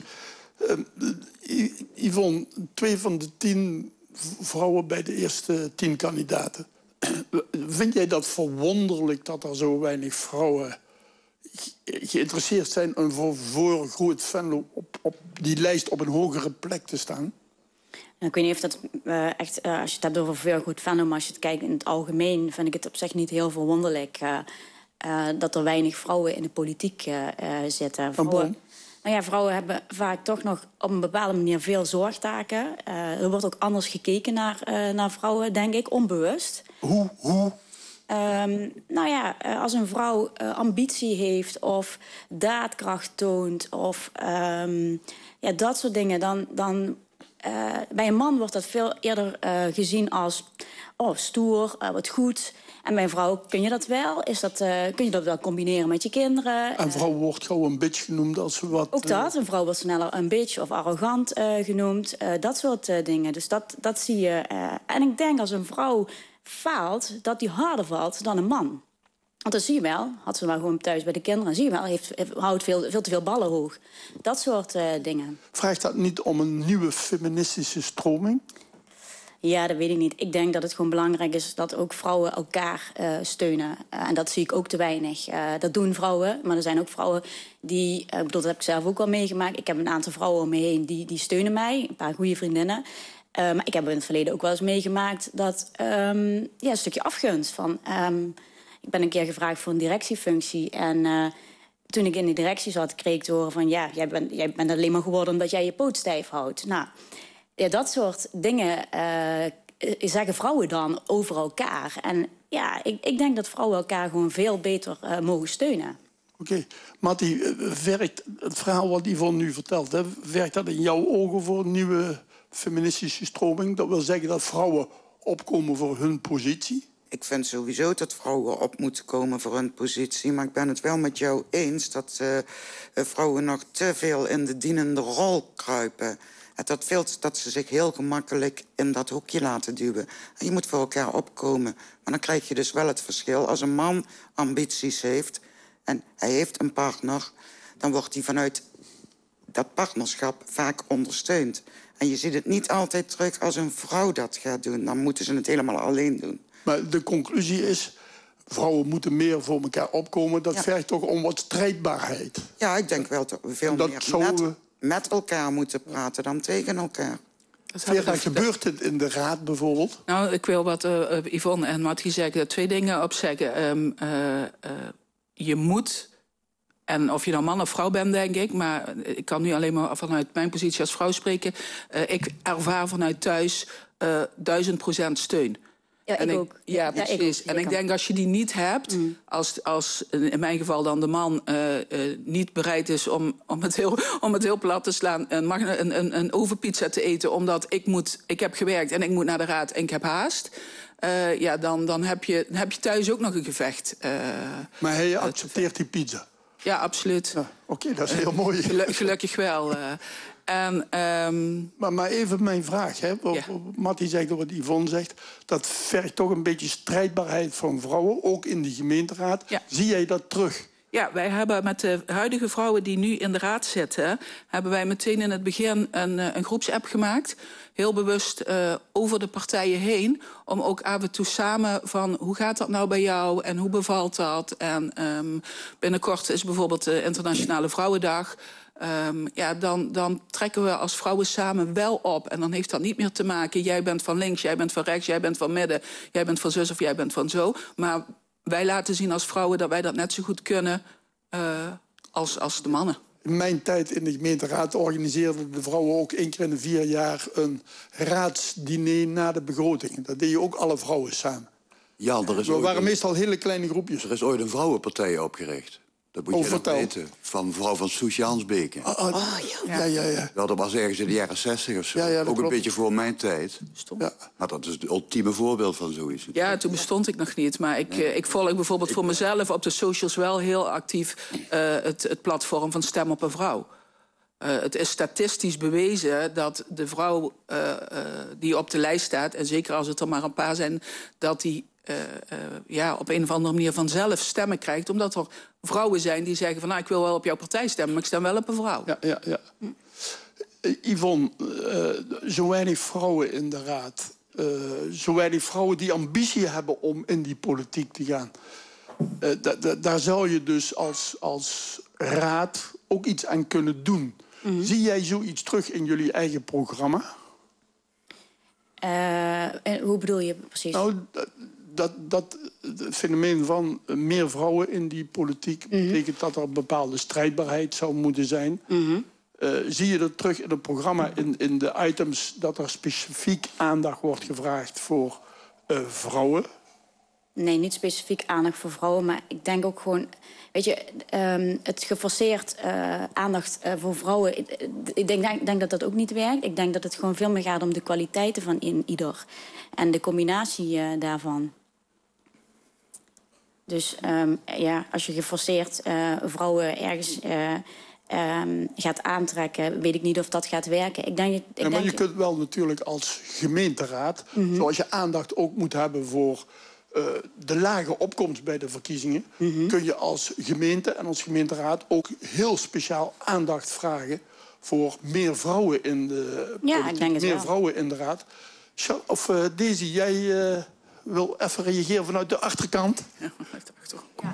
Uh, Yvonne, twee van de tien vrouwen bij de eerste tien kandidaten. Vind jij dat verwonderlijk dat er zo weinig vrouwen geïnteresseerd zijn om voor, voor Groot Venlo op, op die lijst op een hogere plek te staan? Ik weet niet of dat uh, echt, uh, als je het hebt over veel Groot Venlo, maar als je het kijkt in het algemeen, vind ik het op zich niet heel verwonderlijk uh, uh, dat er weinig vrouwen in de politiek uh, uh, zitten. Vrouwen, nou ja, vrouwen hebben vaak toch nog op een bepaalde manier veel zorgtaken. Uh, er wordt ook anders gekeken naar, uh, naar vrouwen, denk ik, onbewust. Hoe? Hoe? Um, nou ja, als een vrouw uh, ambitie heeft of daadkracht toont of um, ja, dat soort dingen, dan, dan uh, bij een man wordt dat veel eerder uh, gezien als oh, stoer, uh, wat goed. En bij een vrouw kun je dat wel. Is dat, uh, kun je dat wel combineren met je kinderen? Een vrouw wordt gewoon een bitch genoemd als ze wat... Ook dat. Een vrouw wordt sneller een bitch of arrogant uh, genoemd. Uh, dat soort uh, dingen. Dus dat, dat zie je. Uh, en ik denk als een vrouw faalt, dat die harder valt dan een man. Want dat zie je wel. Had ze maar gewoon thuis bij de kinderen. Zie je wel, heeft, heeft, houdt veel, veel te veel ballen hoog. Dat soort uh, dingen. Vraagt dat niet om een nieuwe feministische stroming? Ja, dat weet ik niet. Ik denk dat het gewoon belangrijk is dat ook vrouwen elkaar uh, steunen. Uh, en dat zie ik ook te weinig. Uh, dat doen vrouwen, maar er zijn ook vrouwen die... Uh, bedoel, dat heb ik zelf ook wel meegemaakt. Ik heb een aantal vrouwen om me heen die, die steunen mij. Een paar goede vriendinnen. Uh, maar ik heb in het verleden ook wel eens meegemaakt dat um, ja, een stukje afgunst van... Um, ik ben een keer gevraagd voor een directiefunctie en uh, toen ik in die directie zat, kreeg ik te horen van... ja, jij bent, jij bent alleen maar geworden omdat jij je poot stijf houdt. Nou, ja, dat soort dingen uh, zeggen vrouwen dan over elkaar. En ja, ik, ik denk dat vrouwen elkaar gewoon veel beter uh, mogen steunen. Oké, okay. Matti, werkt het verhaal wat Yvonne nu vertelt, hè, werkt dat in jouw ogen voor een nieuwe feministische stroming? Dat wil zeggen dat vrouwen opkomen voor hun positie? Ik vind sowieso dat vrouwen op moeten komen voor hun positie. Maar ik ben het wel met jou eens dat uh, vrouwen nog te veel in de dienende rol kruipen. En dat, veel, dat ze zich heel gemakkelijk in dat hoekje laten duwen. En je moet voor elkaar opkomen. Maar dan krijg je dus wel het verschil. Als een man ambities heeft en hij heeft een partner, dan wordt hij vanuit dat partnerschap vaak ondersteund. En je ziet het niet altijd terug als een vrouw dat gaat doen. Dan moeten ze het helemaal alleen doen. Maar de conclusie is, vrouwen moeten meer voor elkaar opkomen. Dat ja. vergt toch om wat strijdbaarheid. Ja, ik denk wel dat we veel dat meer zo... met, met elkaar moeten praten dan tegen elkaar. Vera, gebeurt het in de raad bijvoorbeeld? Nou, ik wil wat uh, Yvonne en Matti zeggen, twee dingen op zeggen. Um, uh, uh, je moet... En of je nou man of vrouw bent, denk ik, maar ik kan nu alleen maar vanuit mijn positie als vrouw spreken. Uh, ik ervaar vanuit thuis uh, duizend procent steun. Ja, en ik ik, ook. Ja, ja, precies. Ik ook. En ik denk als je die niet hebt, mm. als, als in mijn geval dan de man uh, uh, niet bereid is om, om, het heel, om het heel plat te slaan, een, een, een, een overpizza te eten, omdat ik, moet, ik heb gewerkt en ik moet naar de raad en ik heb haast. Uh, ja, dan, dan, heb je, dan heb je thuis ook nog een gevecht. Uh, maar hij accepteert die pizza? Ja, absoluut. Ja, Oké, okay, dat is heel mooi. Gelu- gelukkig wel. Uh, en, um... maar, maar even mijn vraag. Hè. Ja. Matti zegt wat Yvonne zegt. Dat vergt toch een beetje strijdbaarheid van vrouwen, ook in de gemeenteraad. Ja. Zie jij dat terug? Ja, wij hebben met de huidige vrouwen die nu in de raad zitten, hebben wij meteen in het begin een, een groepsapp gemaakt. Heel bewust uh, over de partijen heen. Om ook af en toe samen van hoe gaat dat nou bij jou en hoe bevalt dat? En um, binnenkort is bijvoorbeeld de Internationale Vrouwendag. Um, ja, dan, dan trekken we als vrouwen samen wel op. En dan heeft dat niet meer te maken... jij bent van links, jij bent van rechts, jij bent van midden... jij bent van zus of jij bent van zo. Maar wij laten zien als vrouwen dat wij dat net zo goed kunnen... Uh, als, als de mannen. In mijn tijd in de gemeenteraad organiseerden de vrouwen ook één keer in de vier jaar... een raadsdiner na de begroting. Dat deden ook alle vrouwen samen. Ja, er is We waren een, meestal hele kleine groepjes. Er is ooit een vrouwenpartij opgericht. Dat moet oh, je nog weten. Van mevrouw van Soes Jansbeke. Oh, oh, oh, ja. Ja, ja, ja. Wel, dat was ergens in de jaren zestig of zo. Ja, ja, ook klopt. een beetje voor mijn tijd. Ja. Maar dat is het ultieme voorbeeld van zoiets. Ja, toen bestond ik nog niet. Maar ik, nee. ik volg bijvoorbeeld ik, voor mezelf op de socials wel heel actief... Uh, het, het platform van Stem op een Vrouw. Uh, het is statistisch bewezen dat de vrouw uh, uh, die op de lijst staat... en zeker als het er maar een paar zijn... dat die uh, uh, ja, op een of andere manier vanzelf stemmen krijgt. Omdat er vrouwen zijn die zeggen van... nou, ik wil wel op jouw partij stemmen, maar ik stem wel op een vrouw. Ja, ja, ja. Hm. Uh, Yvonne, uh, zo weinig vrouwen in de raad. Uh, zo weinig vrouwen die ambitie hebben om in die politiek te gaan. Uh, da, da, daar zou je dus als, als raad ook iets aan kunnen doen. Mm-hmm. Zie jij zoiets terug in jullie eigen programma? Uh, en hoe bedoel je precies? Nou, dat, dat, dat het fenomeen van meer vrouwen in die politiek... Mm-hmm. betekent dat er een bepaalde strijdbaarheid zou moeten zijn. Mm-hmm. Uh, zie je dat terug in het programma, in, in de items... dat er specifiek aandacht wordt gevraagd voor uh, vrouwen? Nee, niet specifiek aandacht voor vrouwen, maar ik denk ook gewoon... Weet je, um, het geforceerd uh, aandacht uh, voor vrouwen... Ik, ik denk, denk, denk dat dat ook niet werkt. Ik denk dat het gewoon veel meer gaat om de kwaliteiten van in ieder. En de combinatie uh, daarvan. Dus um, ja, als je geforceerd uh, vrouwen ergens... Uh, Um, gaat aantrekken, weet ik niet of dat gaat werken. Ik denk, ik ja, maar denk... je kunt wel natuurlijk als gemeenteraad... Mm-hmm. zoals je aandacht ook moet hebben voor uh, de lage opkomst bij de verkiezingen... Mm-hmm. kun je als gemeente en als gemeenteraad ook heel speciaal aandacht vragen... voor meer vrouwen in de ja, politiek, ik denk het meer wel. vrouwen in de raad. Of uh, Daisy, jij uh, wil even reageren vanuit de achterkant? Ja, vanuit de achterkant. Ja.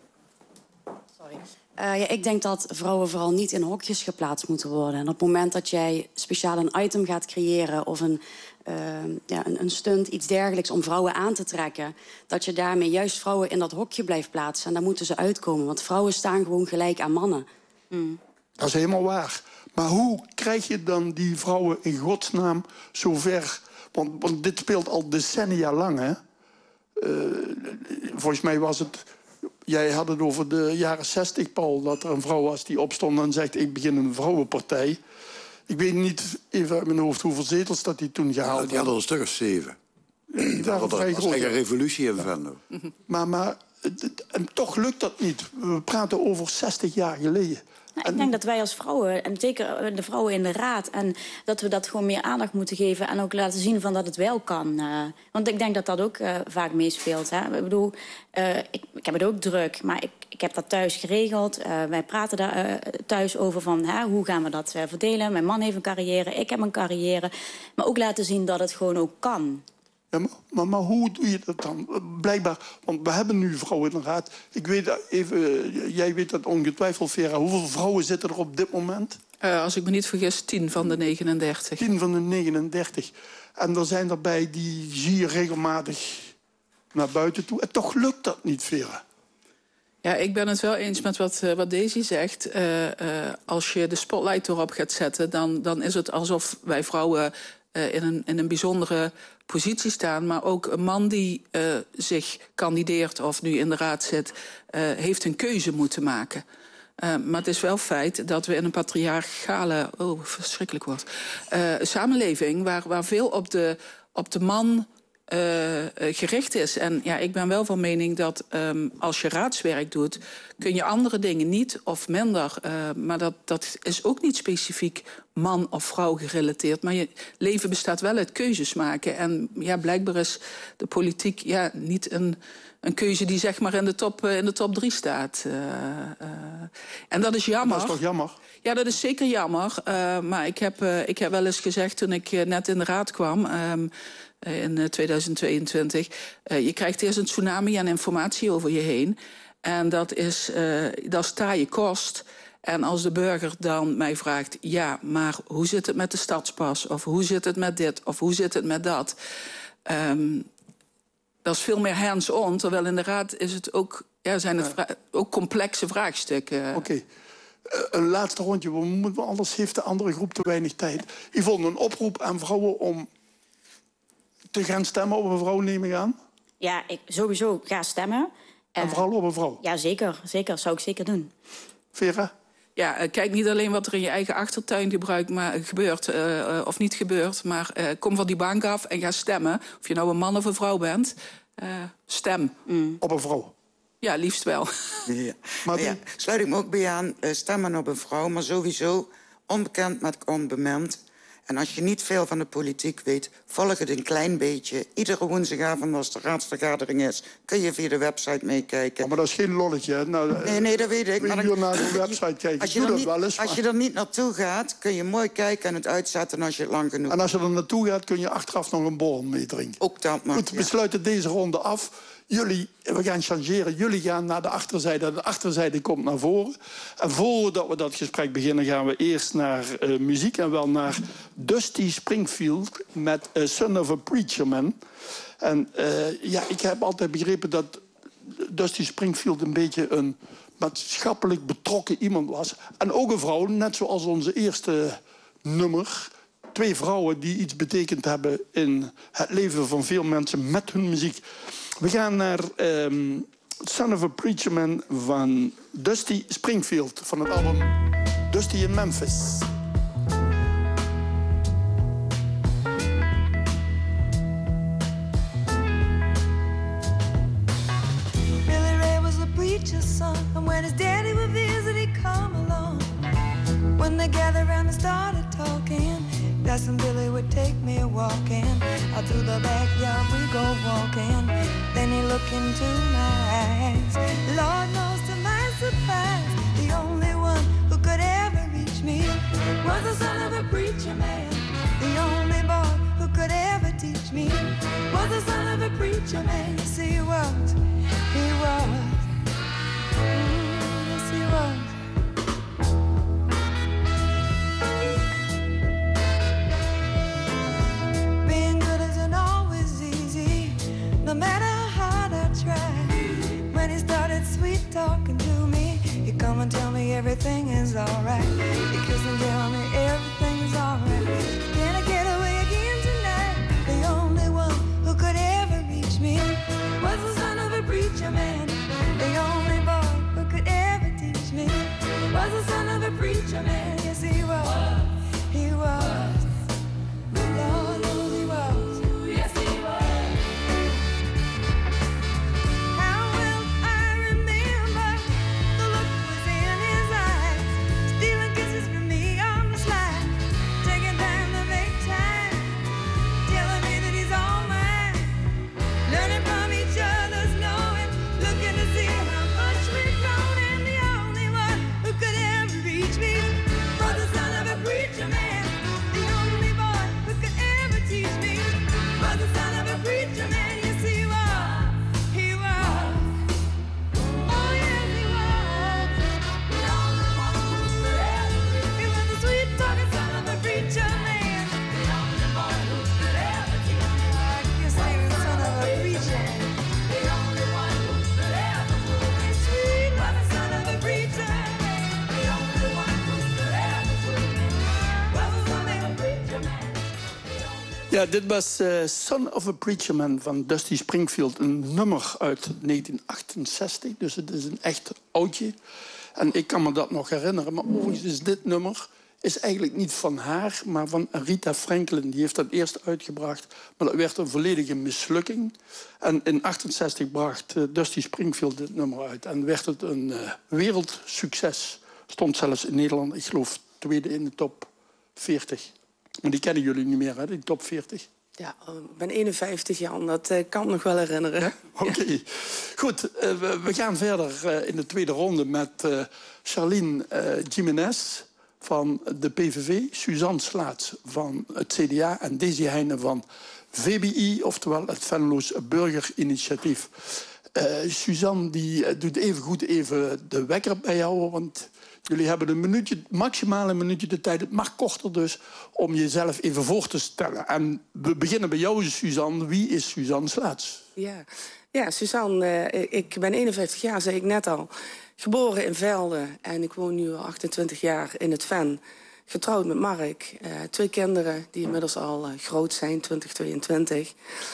Sorry. Uh, ja, ik denk dat vrouwen vooral niet in hokjes geplaatst moeten worden. En op het moment dat jij speciaal een item gaat creëren... of een, uh, ja, een, een stunt, iets dergelijks om vrouwen aan te trekken... dat je daarmee juist vrouwen in dat hokje blijft plaatsen. En daar moeten ze uitkomen, want vrouwen staan gewoon gelijk aan mannen. Mm. Dat is helemaal waar. Maar hoe krijg je dan die vrouwen in godsnaam zover? Want, want dit speelt al decennia lang, hè? Uh, volgens mij was het... Jij had het over de jaren zestig, Paul, dat er een vrouw was die opstond en zegt... ik begin een vrouwenpartij. Ik weet niet even uit mijn hoofd hoeveel zetels dat die toen gehaald had. Die hadden er een stuk of zeven. Die waren vrij groot. Dat was echt een revolutie in Venlo. Ja. Maar, maar en toch lukt dat niet. We praten over zestig jaar geleden. Nou, ik denk dat wij als vrouwen, en zeker de vrouwen in de raad... en dat we dat gewoon meer aandacht moeten geven... en ook laten zien van dat het wel kan. Uh, want ik denk dat dat ook uh, vaak meespeelt. Hè. Ik bedoel, uh, ik, ik heb het ook druk, maar ik, ik heb dat thuis geregeld. Uh, wij praten daar uh, thuis over van hè, hoe gaan we dat uh, verdelen. Mijn man heeft een carrière, ik heb een carrière. Maar ook laten zien dat het gewoon ook kan. Ja, maar, maar, maar hoe doe je dat dan? Blijkbaar, want we hebben nu vrouwen in de raad. Ik weet even, jij weet dat ongetwijfeld, Vera. Hoeveel vrouwen zitten er op dit moment? Uh, als ik me niet vergis, tien van de negenendertig. Tien van de negenendertig. En er zijn erbij die zie je regelmatig naar buiten toe. En toch lukt dat niet, Vera. Ja, ik ben het wel eens met wat, uh, wat Daisy zegt. Uh, uh, als je de spotlight erop gaat zetten... dan, dan is het alsof wij vrouwen uh, in, een, in een bijzondere positie staan. Maar ook een man die uh, zich kandideert of nu in de raad zit... Uh, heeft een keuze moeten maken. Uh, maar het is wel feit dat we in een patriarchale... oh, verschrikkelijk woord... Uh, samenleving waar, waar veel op de, op de man... Uh, gericht is. En ja, ik ben wel van mening dat um, als je raadswerk doet... kun je andere dingen niet of minder. Uh, maar dat, dat is ook niet specifiek man of vrouw gerelateerd. Maar je leven bestaat wel uit keuzes maken. En ja, blijkbaar is de politiek ja, niet een, een keuze die zeg maar in de top, uh, in de top drie staat. Uh, uh, en dat is jammer. Dat is toch jammer? Ja, dat is zeker jammer. Uh, maar ik heb, uh, ik heb wel eens gezegd toen ik uh, net in de raad kwam... Um, in tweeduizend tweeëntwintig. Uh, je krijgt eerst een tsunami aan informatie over je heen. En dat is, uh, dat is taaie kost. En als de burger dan mij vraagt... ja, maar hoe zit het met de stadspas? Of hoe zit het met dit? Of hoe zit het met dat? Um, dat is veel meer hands-on. Terwijl in de raad is het ook, ja, zijn het ja. vra- ook complexe vraagstukken. Oké. Okay. Uh, een laatste rondje, we moeten, anders heeft de andere groep te weinig tijd. Yvonne, een oproep aan vrouwen om te gaan stemmen op een vrouw, neem ik aan? Ja, ik sowieso ga stemmen. En uh, vrouw op een vrouw? Ja, zeker. Zeker. Zou ik zeker doen. Vera? Ja, uh, kijk niet alleen wat er in je eigen achtertuin gebruikt, maar, uh, gebeurt uh, uh, of niet gebeurt. Maar uh, kom van die bank af en ga stemmen. Of je nou een man of een vrouw bent, uh, stem. Mm. Op een vrouw? Ja, liefst wel. Ja. Maar ja, sluit ik me ook bij aan, uh, stemmen op een vrouw, maar sowieso onbekend met onbemind. En als je niet veel van de politiek weet, volg het een klein beetje. Iedere woensdagavond als de raadsvergadering is, kun je via de website meekijken. Oh, maar dat is geen lolletje, hè? Nou, nee, nee, dat weet ik. Drie uur naar de website kijken, als je, doe dat niet, wel eens. Als je er niet naartoe gaat, kun je mooi kijken en het uitzetten als je het lang genoeg... En als je er naartoe gaat, kun je achteraf nog een borrel meedrinken. Ook dat mag, Goed, we ja. sluiten deze ronde af. Jullie, we gaan changeren. Jullie gaan naar de achterzijde. De achterzijde komt naar voren. En voordat we dat gesprek beginnen, gaan we eerst naar uh, muziek. En wel naar Dusty Springfield met uh, Son of a Preacher Man. En uh, ja, ik heb altijd begrepen dat Dusty Springfield een beetje een maatschappelijk betrokken iemand was. En ook een vrouw, net zoals onze eerste nummer. Twee vrouwen die iets betekend hebben in het leven van veel mensen met hun muziek. We gaan naar um, Son of a Preacher Man van Dusty Springfield van het album Dusty in Memphis. Billy Ray was a preacher's son, and when his daddy would visit, he'd come along. When they gathered around and started talking, Cousin Billy would take me walking. Out through the backyard we go walking. Then he looked into my eyes. Lord knows to my surprise, the only one who could ever reach me was the son of a preacher man. The only boy who could ever teach me was the son of a preacher man. Yes, he was, he was, mm, yes, he was. No matter how hard I tried, when he started sweet talking to me, he'd come and tell me everything is alright. He'd kiss and tell me everything is alright. Can I get away again tonight? The only one who could ever reach me was the son of a preacher man. The only boy who could ever teach me was the son of a preacher man. Yes, he was. He was. Lord knows he was. Yes, he was. Ja, dit was uh, Son of a Preacher Man van Dusty Springfield. Een nummer uit negentien achtenzestig, dus het is een echt oudje. En ik kan me dat nog herinneren. Maar overigens is dit nummer is eigenlijk niet van haar, maar van Rita Franklin. Die heeft dat eerst uitgebracht, maar dat werd een volledige mislukking. En in achtenzestig bracht uh, Dusty Springfield dit nummer uit. En werd het een uh, wereldsucces. Stond zelfs in Nederland, ik geloof, tweede in de top veertig. Maar die kennen jullie niet meer, hè, die top veertig? Ja, ik ben eenenvijftig, Jan. Dat uh, kan ik nog wel herinneren. Ja? Oké. Okay. Ja. Goed, uh, we, we gaan verder uh, in de tweede ronde met uh, Charlene uh, Jiménez van de P V V, Suzanne Slaats van het C D A en Daisy Heijnen van V B I, oftewel het Venlo's Burgerinitiatief. Uh, Suzanne die uh, doet even goed even de wekker bij jou, want jullie hebben een minuutje, maximaal een minuutje de tijd. Het mag korter dus, om jezelf even voor te stellen. En we beginnen bij jou, Suzanne. Wie is Suzanne Slaats? Ja, ja Suzanne, uh, ik ben eenenvijftig jaar, zei ik net al. Geboren in Velde en ik woon nu al achtentwintig jaar in het Ven. Getrouwd met Mark. Uh, twee kinderen die inmiddels al uh, groot zijn, twintig, tweeëntwintig.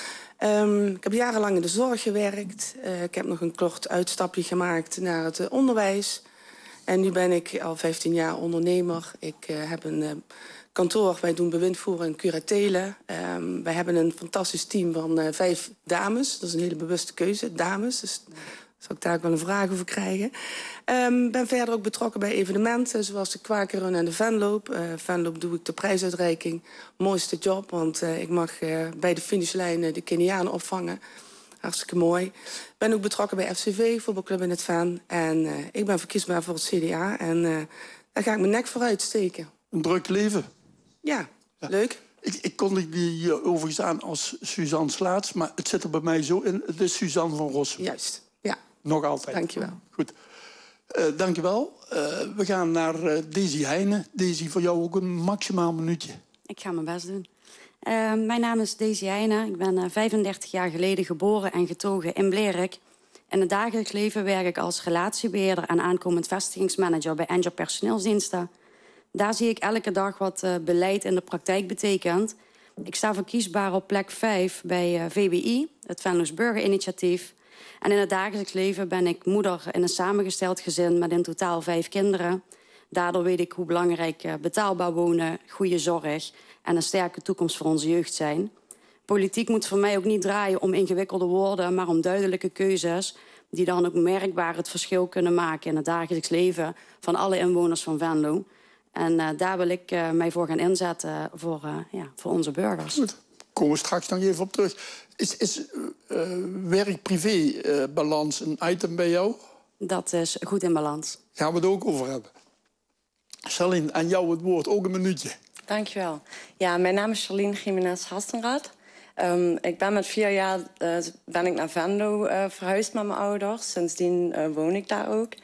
Um, ik heb jarenlang in de zorg gewerkt. Uh, ik heb nog een kort uitstapje gemaakt naar het uh, onderwijs. En nu ben ik al vijftien jaar ondernemer. Ik uh, heb een uh, kantoor, wij doen bewindvoering en curatelen. Um, wij hebben een fantastisch team van uh, vijf dames. Dat is een hele bewuste keuze, dames. Dus zou ik daar ook wel een vraag over krijgen. Ik um, ben verder ook betrokken bij evenementen, zoals de Kwakerrun en de Venloop. Uh, Venloop doe ik de prijsuitreiking. Mooiste job, want uh, ik mag uh, bij de finishlijn uh, de Kenianen opvangen. Hartstikke mooi. Ik ben ook betrokken bij F C V, voetbalclub in het Ven. En uh, ik ben verkiesbaar voor het C D A. En uh, daar ga ik mijn nek voor uitsteken. Een druk leven. Ja, ja. Leuk. Ik, ik kondig die overigens aan als Suzanne Slaats, maar het zit er bij mij zo in. Het is Suzanne van Rossum. Juist, ja. Nog altijd. Dank je wel. Goed. Uh, dank je wel. Uh, we gaan naar uh, Daisy Heijnen. Daisy, voor jou ook een maximaal minuutje. Ik ga mijn best doen. Uh, mijn naam is Daisy Heijnen. Ik ben uh, vijfendertig jaar geleden geboren en getogen in Blerik. In het dagelijks leven werk ik als relatiebeheerder en aankomend vestigingsmanager bij Angel Personeelsdiensten. Daar zie ik elke dag wat uh, beleid in de praktijk betekent. Ik sta verkiesbaar op plek vijf bij uh, V B I, het Venlo's Burgerinitiatief. En in het dagelijks leven ben ik moeder in een samengesteld gezin met in totaal vijf kinderen. Daardoor weet ik hoe belangrijk uh, betaalbaar wonen, goede zorg en een sterke toekomst voor onze jeugd zijn. Politiek moet voor mij ook niet draaien om ingewikkelde woorden, maar om duidelijke keuzes die dan ook merkbaar het verschil kunnen maken in het dagelijks leven van alle inwoners van Venlo. En uh, daar wil ik uh, mij voor gaan inzetten voor, uh, ja, voor onze burgers. Goed. Komen we straks nog even op terug. Is, is uh, werk-privé-balans uh, een item bij jou? Dat is goed in balans. Gaan we het ook over hebben. Charlene, aan jou het woord, ook een minuutje. Dankjewel. Ja, mijn naam is Charlene Jiménez Hastenraad. Um, ik ben met vier jaar uh, ben ik naar Venlo uh, verhuisd met mijn ouders. Sindsdien uh, woon ik daar ook.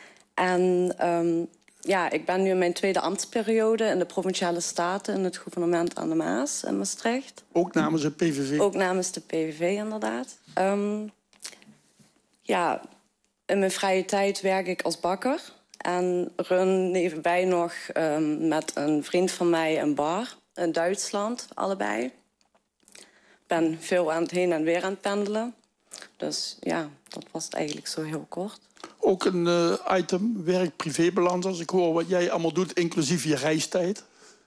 En um, ja, ik ben nu in mijn tweede ambtsperiode in de Provinciale Staten in het gouvernement aan de Maas in Maastricht. Ook namens de P V V? Ook namens de P V V, inderdaad. Um, ja, in mijn vrije tijd werk ik als bakker. En run nevenbij nog um, met een vriend van mij een bar in Duitsland, allebei. Ik ben veel aan het heen en weer aan het pendelen. Dus ja, dat was het eigenlijk zo heel kort. Ook een uh, item, werk-privé-balans, als ik hoor wat jij allemaal doet, inclusief je reistijd.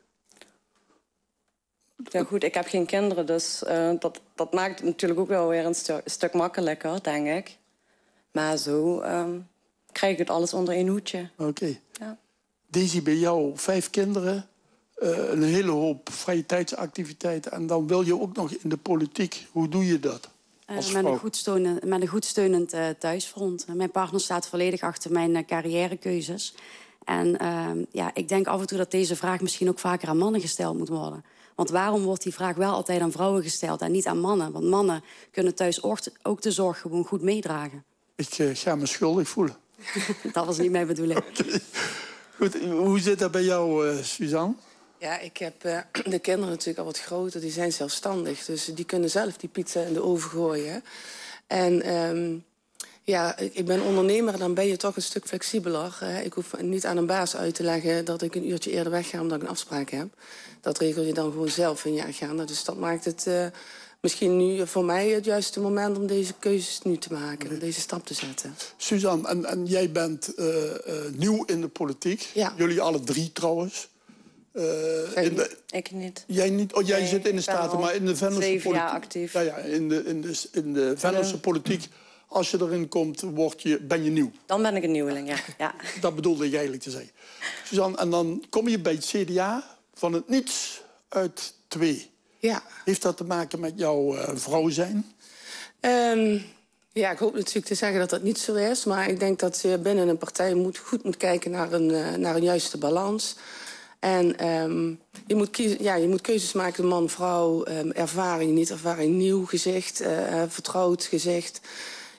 Ja goed, ik heb geen kinderen, dus uh, dat, dat maakt het natuurlijk ook wel weer een, stu een stuk makkelijker, denk ik. Maar zo um, krijg ik het alles onder één hoedje. Oké. Okay. Ja. Daisy, bij jou vijf kinderen, uh, een hele hoop vrije tijdsactiviteiten. En dan wil je ook nog in de politiek. Hoe doe je dat? Uh, met, een goed steunend, met een goed steunend uh, thuisfront. Mijn partner staat volledig achter mijn uh, carrièrekeuzes. En uh, ja, ik denk af en toe dat deze vraag misschien ook vaker aan mannen gesteld moet worden. Want waarom wordt die vraag wel altijd aan vrouwen gesteld en niet aan mannen? Want mannen kunnen thuis ook de zorg gewoon goed meedragen. Ik uh, ga me schuldig voelen. Dat was niet mijn bedoeling. Okay. Goed, hoe zit dat bij jou, uh, Suzanne? Ja, ik heb uh, de kinderen natuurlijk al wat groter. Die zijn zelfstandig, dus die kunnen zelf die pizza in de oven gooien. En um, ja, ik ben ondernemer, dan ben je toch een stuk flexibeler. Hè. Ik hoef niet aan een baas uit te leggen dat ik een uurtje eerder wegga omdat ik een afspraak heb. Dat regel je dan gewoon zelf in je agenda. Dus dat maakt het uh, misschien nu voor mij het juiste moment om deze keuzes nu te maken. Om deze stap te zetten. Suzanne, en, en jij bent uh, uh, nieuw in de politiek. Ja. Jullie alle drie trouwens. Uh, in de, ik niet. Jij niet? Oh, jij nee, zit in de Staten, maar in de Venlose politiek. Zeven jaar actief. Ja, ja, in de, in de, in de Venlose ja. politiek. Als je erin komt, word je, ben je nieuw. Dan ben ik een nieuweling, ja. ja. Dat bedoelde ik eigenlijk te zeggen. Suzanne, en dan kom je bij het C D A van het niets uit twee. Ja. Heeft dat te maken met jouw uh, vrouw zijn? Um, ja, ik hoop natuurlijk te zeggen dat dat niet zo is. Maar ik denk dat je binnen een partij moet, goed moet kijken naar een, uh, naar een juiste balans. En um, je, moet kiezen, ja, je moet keuzes maken, man, vrouw, um, ervaring, niet ervaring, nieuw gezicht, uh, vertrouwd gezicht.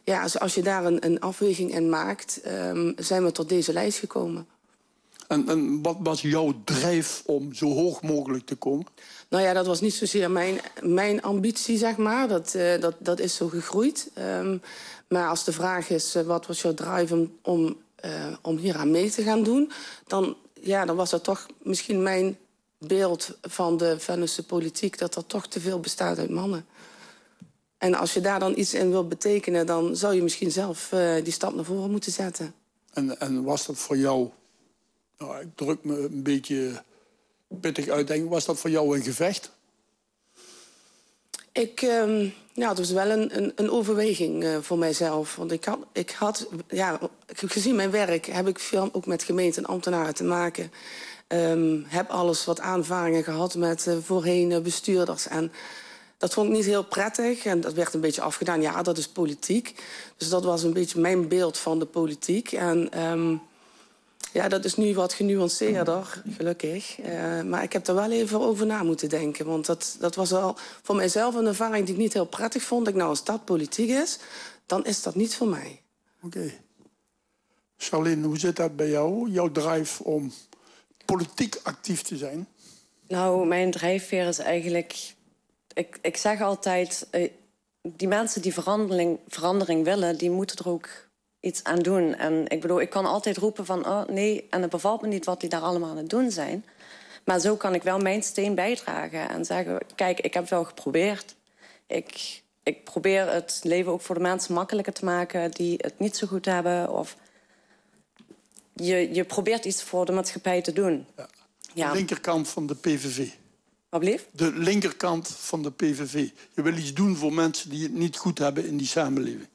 ja, als, als je daar een, een afweging in maakt, um, zijn we tot deze lijst gekomen. En, en wat was jouw drijf om zo hoog mogelijk te komen? Nou ja, dat was niet zozeer mijn, mijn ambitie, zeg maar. Dat, uh, dat, dat is zo gegroeid. Um, maar als de vraag is, uh, wat was jouw drive om, om, uh, om hier aan mee te gaan doen... Dan, ja, dan was dat toch misschien mijn beeld van de Venlose politiek... dat er toch te veel bestaat uit mannen. En als je daar dan iets in wilt betekenen... dan zou je misschien zelf uh, die stap naar voren moeten zetten. En, en was dat voor jou... Nou, ik druk me een beetje pittig uit, denk ik. Was dat voor jou een gevecht? Ik, um, ja, het was wel een, een, een overweging uh, voor mijzelf. Want ik had, ik had, ja, gezien mijn werk heb ik veel ook met gemeenten en ambtenaren te maken. Um, heb alles wat aanvaringen gehad met uh, voorheen uh, bestuurders. En dat vond ik niet heel prettig. En dat werd een beetje afgedaan. Ja, dat is politiek. Dus dat was een beetje mijn beeld van de politiek. En... Um, Ja, dat is nu wat genuanceerder, gelukkig. Uh, maar ik heb er wel even over na moeten denken. Want dat, dat was wel voor mijzelf een ervaring die ik niet heel prettig vond. Ik, nou, als dat politiek is, dan is dat niet voor mij. Oké. Okay. Charlene, hoe zit dat bij jou? Jouw drive om politiek actief te zijn? Nou, mijn drijfveer is eigenlijk... Ik, ik zeg altijd, uh, die mensen die verandering, verandering willen... die moeten er ook... iets aan doen. En ik bedoel, ik kan altijd roepen van... oh nee, en het bevalt me niet wat die daar allemaal aan het doen zijn. Maar zo kan ik wel mijn steen bijdragen. En zeggen, kijk, ik heb wel geprobeerd. Ik, ik probeer het leven ook voor de mensen makkelijker te maken... die het niet zo goed hebben. Of je, je probeert iets voor de maatschappij te doen. Ja. De ja. linkerkant van de P V V. Wat blieft? De linkerkant van de P V V. Je wil iets doen voor mensen die het niet goed hebben in die samenleving.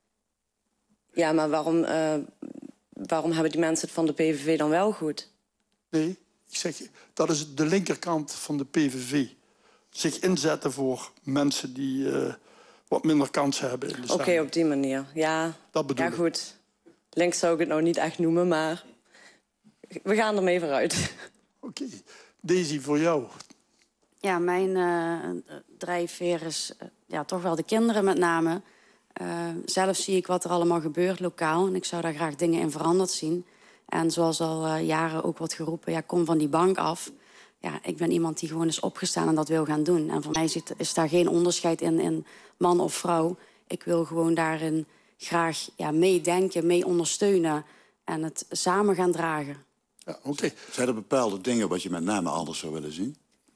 Ja, maar waarom, uh, waarom hebben die mensen het van de P V V dan wel goed? Nee, ik zeg, dat is de linkerkant van de P V V. Zich inzetten voor mensen die uh, wat minder kansen hebben in de Oké, okay, op die manier. Ja, dat bedoel ja, goed. Links zou ik het nou niet echt noemen, maar we gaan ermee vooruit. Oké. Okay. Daisy, voor jou? Ja, mijn uh, drijfveer is uh, ja, toch wel de kinderen met name... Uh, zelf zie ik wat er allemaal gebeurt lokaal. En ik zou daar graag dingen in veranderd zien. En zoals al uh, jaren ook wordt geroepen, ja, kom van die bank af. Ja, ik ben iemand die gewoon is opgestaan en dat wil gaan doen. En voor mij zit, is daar geen onderscheid in, in man of vrouw. Ik wil gewoon daarin graag ja, meedenken, mee ondersteunen... en het samen gaan dragen. Ja, okay. Zijn er bepaalde dingen wat je met name anders zou willen zien?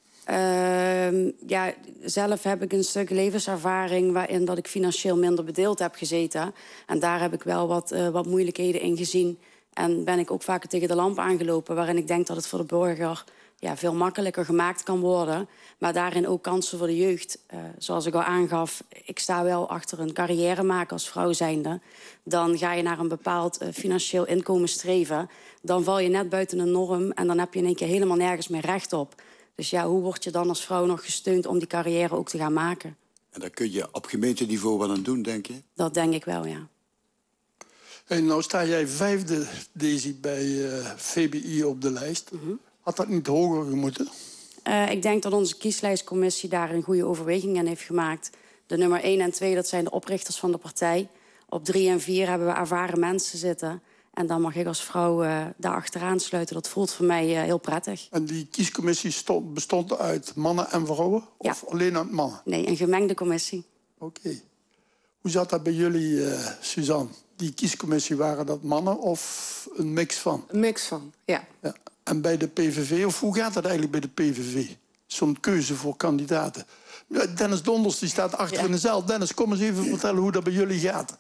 Uh, ja, zelf heb ik een stuk levenservaring waarin dat ik financieel minder bedeeld heb gezeten. En daar heb ik wel wat, uh, wat moeilijkheden in gezien. En ben ik ook vaker tegen de lamp aangelopen... waarin ik denk dat het voor de burger ja, veel makkelijker gemaakt kan worden. Maar daarin ook kansen voor de jeugd. Uh, zoals ik al aangaf, ik sta wel achter een carrière maken als vrouw zijnde. Dan ga je naar een bepaald uh, financieel inkomen streven. Dan val je net buiten een norm en dan heb je in één keer helemaal nergens meer recht op. Dus ja, hoe word je dan als vrouw nog gesteund om die carrière ook te gaan maken? En dat kun je op gemeenteniveau wel aan doen, denk je? Dat denk ik wel, ja. Hey, nou sta jij vijfde, Daisy, bij uh, V B I op de lijst. Mm-hmm. Had dat niet hoger gemoeten? Uh, ik denk dat onze kieslijstcommissie daar een goede overweging in heeft gemaakt. De nummer één en twee, dat zijn de oprichters van de partij. Op drie en vier hebben we ervaren mensen zitten... En dan mag ik als vrouw uh, daar achteraan sluiten. Dat voelt voor mij uh, heel prettig. En die kiescommissie stond, bestond uit mannen en vrouwen? Ja. Of alleen uit mannen? Nee, een gemengde commissie. Oké. Okay. Hoe zat dat bij jullie, uh, Suzanne? Die kiescommissie, waren dat mannen of een mix van? Een mix van, ja. ja. En bij de P V V, of hoe gaat dat eigenlijk bij de P V V? Zo'n keuze voor kandidaten. Dennis Donders die staat achter ja. in de zaal. Dennis, kom eens even vertellen hoe dat bij jullie gaat.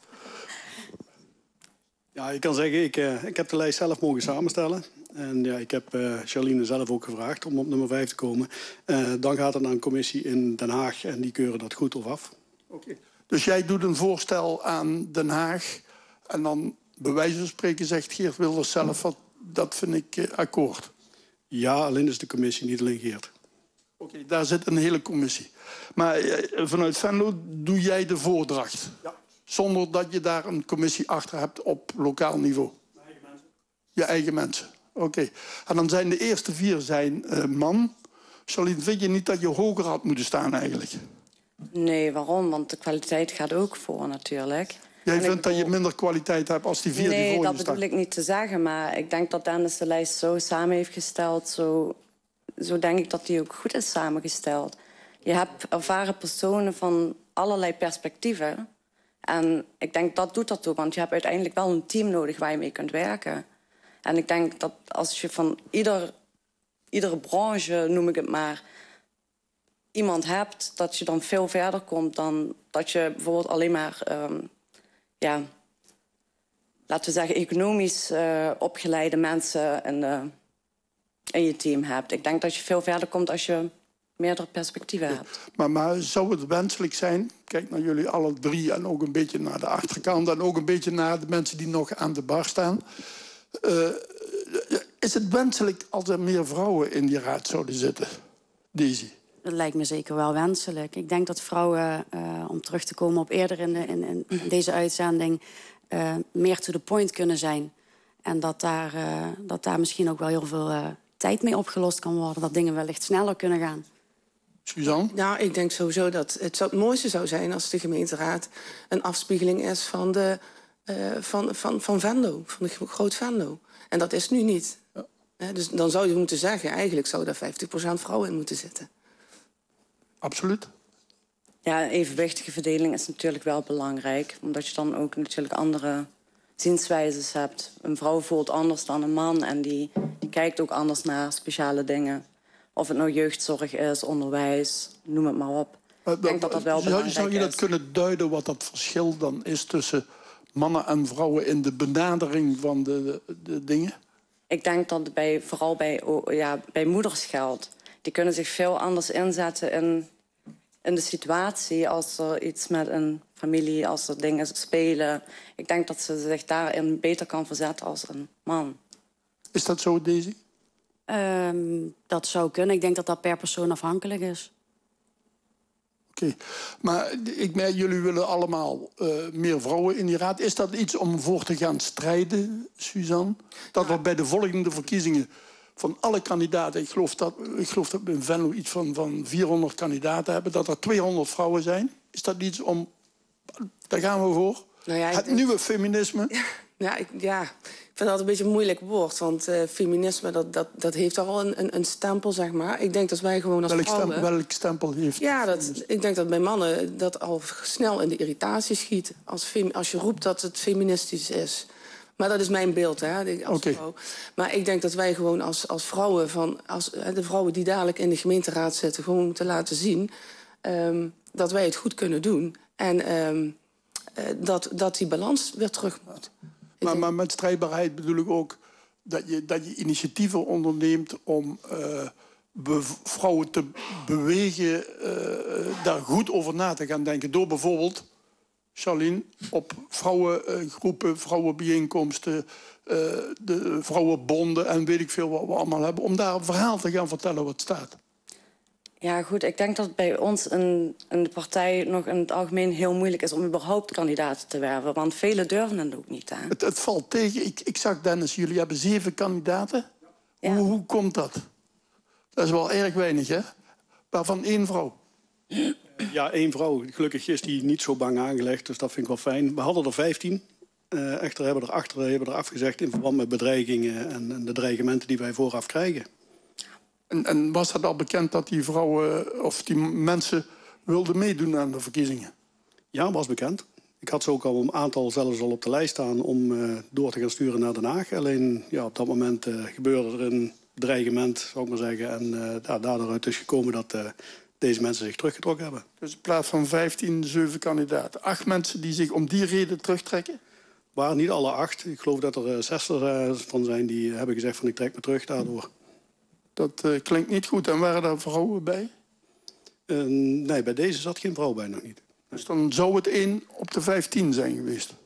Ja, ik kan zeggen, ik, uh, ik heb de lijst zelf mogen samenstellen. En ja, ik heb uh, Charlene zelf ook gevraagd om op nummer vijf te komen. Uh, dan gaat het naar een commissie in Den Haag en die keuren dat goed of af. Okay. Dus jij doet een voorstel aan Den Haag... en dan bij wijze van spreken zegt Geert Wilders zelf... Wat, dat vind ik uh, akkoord. Ja, alleen is de commissie niet alleen Geert. Oké, okay, daar zit een hele commissie. Maar uh, vanuit Venlo doe jij de voordracht? Ja. Zonder dat je daar een commissie achter hebt op lokaal niveau? Mijn eigen mensen. Je eigen mensen, oké. Okay. En dan zijn de eerste vier zijn uh, man. Charlene, vind je niet dat je hoger had moeten staan eigenlijk? Nee, waarom? Want de kwaliteit gaat ook voor natuurlijk. Jij vindt bedoel... dat je minder kwaliteit hebt als die vier nee, die voor je dat staan? bedoel ik niet te zeggen. Maar ik denk dat Dennis de lijst zo samen heeft gesteld. Zo, zo denk ik dat die ook goed is samengesteld. Je hebt ervaren personen van allerlei perspectieven. En ik denk dat doet dat toe. Want je hebt uiteindelijk wel een team nodig waar je mee kunt werken. En ik denk dat als je van ieder, iedere branche, noem ik het maar, iemand hebt, dat je dan veel verder komt dan dat je bijvoorbeeld alleen maar, um, ja, laten we zeggen, economisch uh, opgeleide mensen in, uh, in je team hebt. Ik denk dat je veel verder komt als je meerdere perspectieven ja. hebt. Maar, maar zou het wenselijk zijn, kijk naar jullie alle drie en ook een beetje naar de achterkant en ook een beetje naar de mensen die nog aan de bar staan. Uh, is het wenselijk als er meer vrouwen in die raad zouden zitten? Daisy? Dat lijkt me zeker wel wenselijk. Ik denk dat vrouwen, uh, om terug te komen op eerder in, de, in, in deze uitzending, uh, meer to the point kunnen zijn. En dat daar, uh, dat daar misschien ook wel heel veel uh, tijd mee opgelost kan worden. Dat dingen wellicht sneller kunnen gaan. Suzanne? Nou, ik denk sowieso dat het, zou, het mooiste zou zijn als de gemeenteraad een afspiegeling is van, de, uh, van, van, van Venlo, van de Groot Venlo. En dat is nu niet. Ja. He, dus dan zou je moeten zeggen, eigenlijk zou daar vijftig procent vrouwen in moeten zitten. Absoluut. Ja, een evenwichtige verdeling is natuurlijk wel belangrijk. Omdat je dan ook natuurlijk andere zienswijzes hebt. Een vrouw voelt anders dan een man en die, die kijkt ook anders naar speciale dingen. Of het nou jeugdzorg is, onderwijs, noem het maar op. Ik denk dat dat wel belangrijk is. Zou je dat kunnen duiden wat dat verschil dan is tussen mannen en vrouwen in de benadering van de, de, de dingen? Ik denk dat het bij, vooral bij, ja, bij moeders geldt. Die kunnen zich veel anders inzetten in, in de situatie als er iets met een familie, als er dingen spelen. Ik denk dat ze zich daarin beter kan verzetten als een man. Is dat zo, Daisy? Um, dat zou kunnen. Ik denk dat dat per persoon afhankelijk is. Oké, okay. Maar ik merk, jullie willen allemaal uh, meer vrouwen in die raad. Is dat iets om voor te gaan strijden, Suzanne? Dat we bij de volgende verkiezingen van alle kandidaten, ik geloof dat, ik geloof dat we in Venlo iets van, van vierhonderd kandidaten hebben, dat er tweehonderd vrouwen zijn. Is dat iets om... Daar gaan we voor. Nou ja, het denk... nieuwe feminisme. Ja, ja, ik, ja, ik vind dat een beetje een moeilijk woord. Want uh, feminisme, dat, dat, dat heeft al een, een, een stempel, zeg maar. Ik denk dat wij gewoon als welk vrouwen... Stempel, welk stempel heeft... Ja, dat, ik denk dat bij mannen dat al snel in de irritatie schiet. Als, fem, als je roept dat het feministisch is. Maar dat is mijn beeld, hè, als okay. vrouw. Maar ik denk dat wij gewoon als, als vrouwen... Van, als, de vrouwen die dadelijk in de gemeenteraad zitten... gewoon moeten laten zien um, dat wij het goed kunnen doen. En um, uh, dat, dat die balans weer terug moet. Maar, maar met strijdbaarheid bedoel ik ook dat je, dat je initiatieven onderneemt om uh, be, vrouwen te bewegen uh, daar goed over na te gaan denken. Door bijvoorbeeld, Charlene, op vrouwengroepen, vrouwenbijeenkomsten, uh, de vrouwenbonden en weet ik veel wat we allemaal hebben, om daar een verhaal te gaan vertellen wat staat. Ja, goed. Ik denk dat het bij ons in, in de partij nog in het algemeen heel moeilijk is om überhaupt kandidaten te werven. Want velen durven het ook niet aan. Het, het valt tegen. Ik, ik zag, Dennis, jullie hebben zeven kandidaten. Ja. Hoe, hoe komt dat? Dat is wel erg weinig, hè? Waarvan één vrouw. Ja, één vrouw. Gelukkig is die niet zo bang aangelegd, dus dat vind ik wel fijn. We hadden er vijftien. Uh, echter hebben we er achter hebben we er afgezegd in verband met bedreigingen en, en de dreigementen die wij vooraf krijgen. En, en was het al bekend dat die vrouwen of die mensen wilden meedoen aan de verkiezingen? Ja, was bekend. Ik had ze ook al een aantal zelfs al op de lijst staan om uh, door te gaan sturen naar Den Haag. Alleen ja, op dat moment uh, gebeurde er een dreigement, zou ik maar zeggen. En uh, ja, daaruit is gekomen dat uh, deze mensen zich teruggetrokken hebben. Dus in plaats van vijftien, zeven kandidaten. Acht mensen die zich om die reden terugtrekken? Waren niet alle acht. Ik geloof dat er uh, zes er van zijn die uh, hebben gezegd van ik trek me terug daardoor. Dat uh, klinkt niet goed. En waren daar vrouwen bij? Uh, nee, bij deze zat geen vrouw bij nog niet. Dus dan zou het één op de vijftien zijn geweest?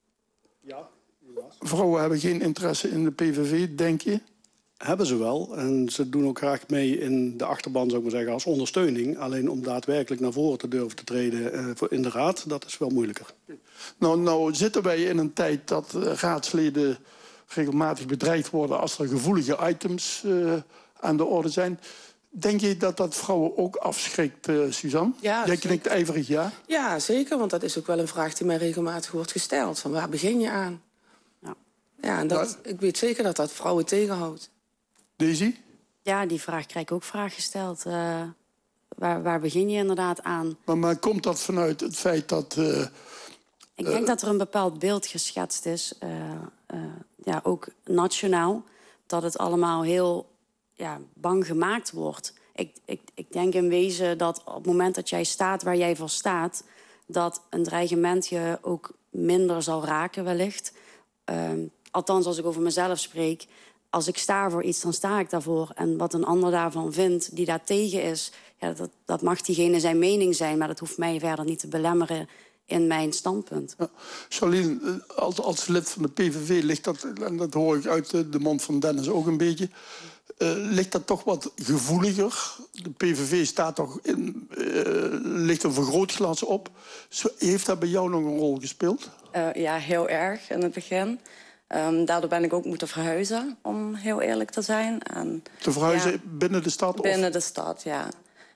Ja. Vrouwen hebben geen interesse in de P V V, denk je? Hebben ze wel. En ze doen ook graag mee in de achterban, zou ik maar zeggen, als ondersteuning. Alleen om daadwerkelijk naar voren te durven te treden uh, in de raad, dat is wel moeilijker. Nou, nou zitten wij in een tijd dat uh, raadsleden regelmatig bedreigd worden als er gevoelige items uh, aan de orde zijn. Denk je dat dat vrouwen ook afschrikt, uh, Suzanne? Ja, Jij knikt ijverig ja? Ja, zeker, want dat is ook wel een vraag die mij regelmatig wordt gesteld. Van waar begin je aan? Ja, ja en dat, ja. ik weet zeker dat dat vrouwen tegenhoudt. Daisy? Ja, die vraag krijg ik ook vaak gesteld. Uh, waar, waar begin je inderdaad aan? Maar, maar komt dat vanuit het feit dat... Uh, ik denk uh, dat er een bepaald beeld geschetst is, uh, uh, ja, ook nationaal, dat het allemaal heel ja, bang gemaakt wordt. Ik, ik, ik denk in wezen dat op het moment dat jij staat waar jij voor staat, dat een dreigement je ook minder zal raken wellicht. Uh, althans, als ik over mezelf spreek, als ik sta voor iets, dan sta ik daarvoor. En wat een ander daarvan vindt, die daar tegen is, ja, dat, dat mag diegene zijn mening zijn, maar dat hoeft mij verder niet te belemmeren in mijn standpunt. Ja. Charlene, als, als lid van de P V V ligt dat, en dat hoor ik uit de mond van Dennis ook een beetje, uh, ligt dat toch wat gevoeliger? De P V V staat toch in, uh, ligt een vergrootglas op. Heeft dat bij jou nog een rol gespeeld? Uh, ja, heel erg in het begin. Um, daardoor ben ik ook moeten verhuizen, om heel eerlijk te zijn. En, te verhuizen ja, binnen de stad? Binnen of? de stad, ja.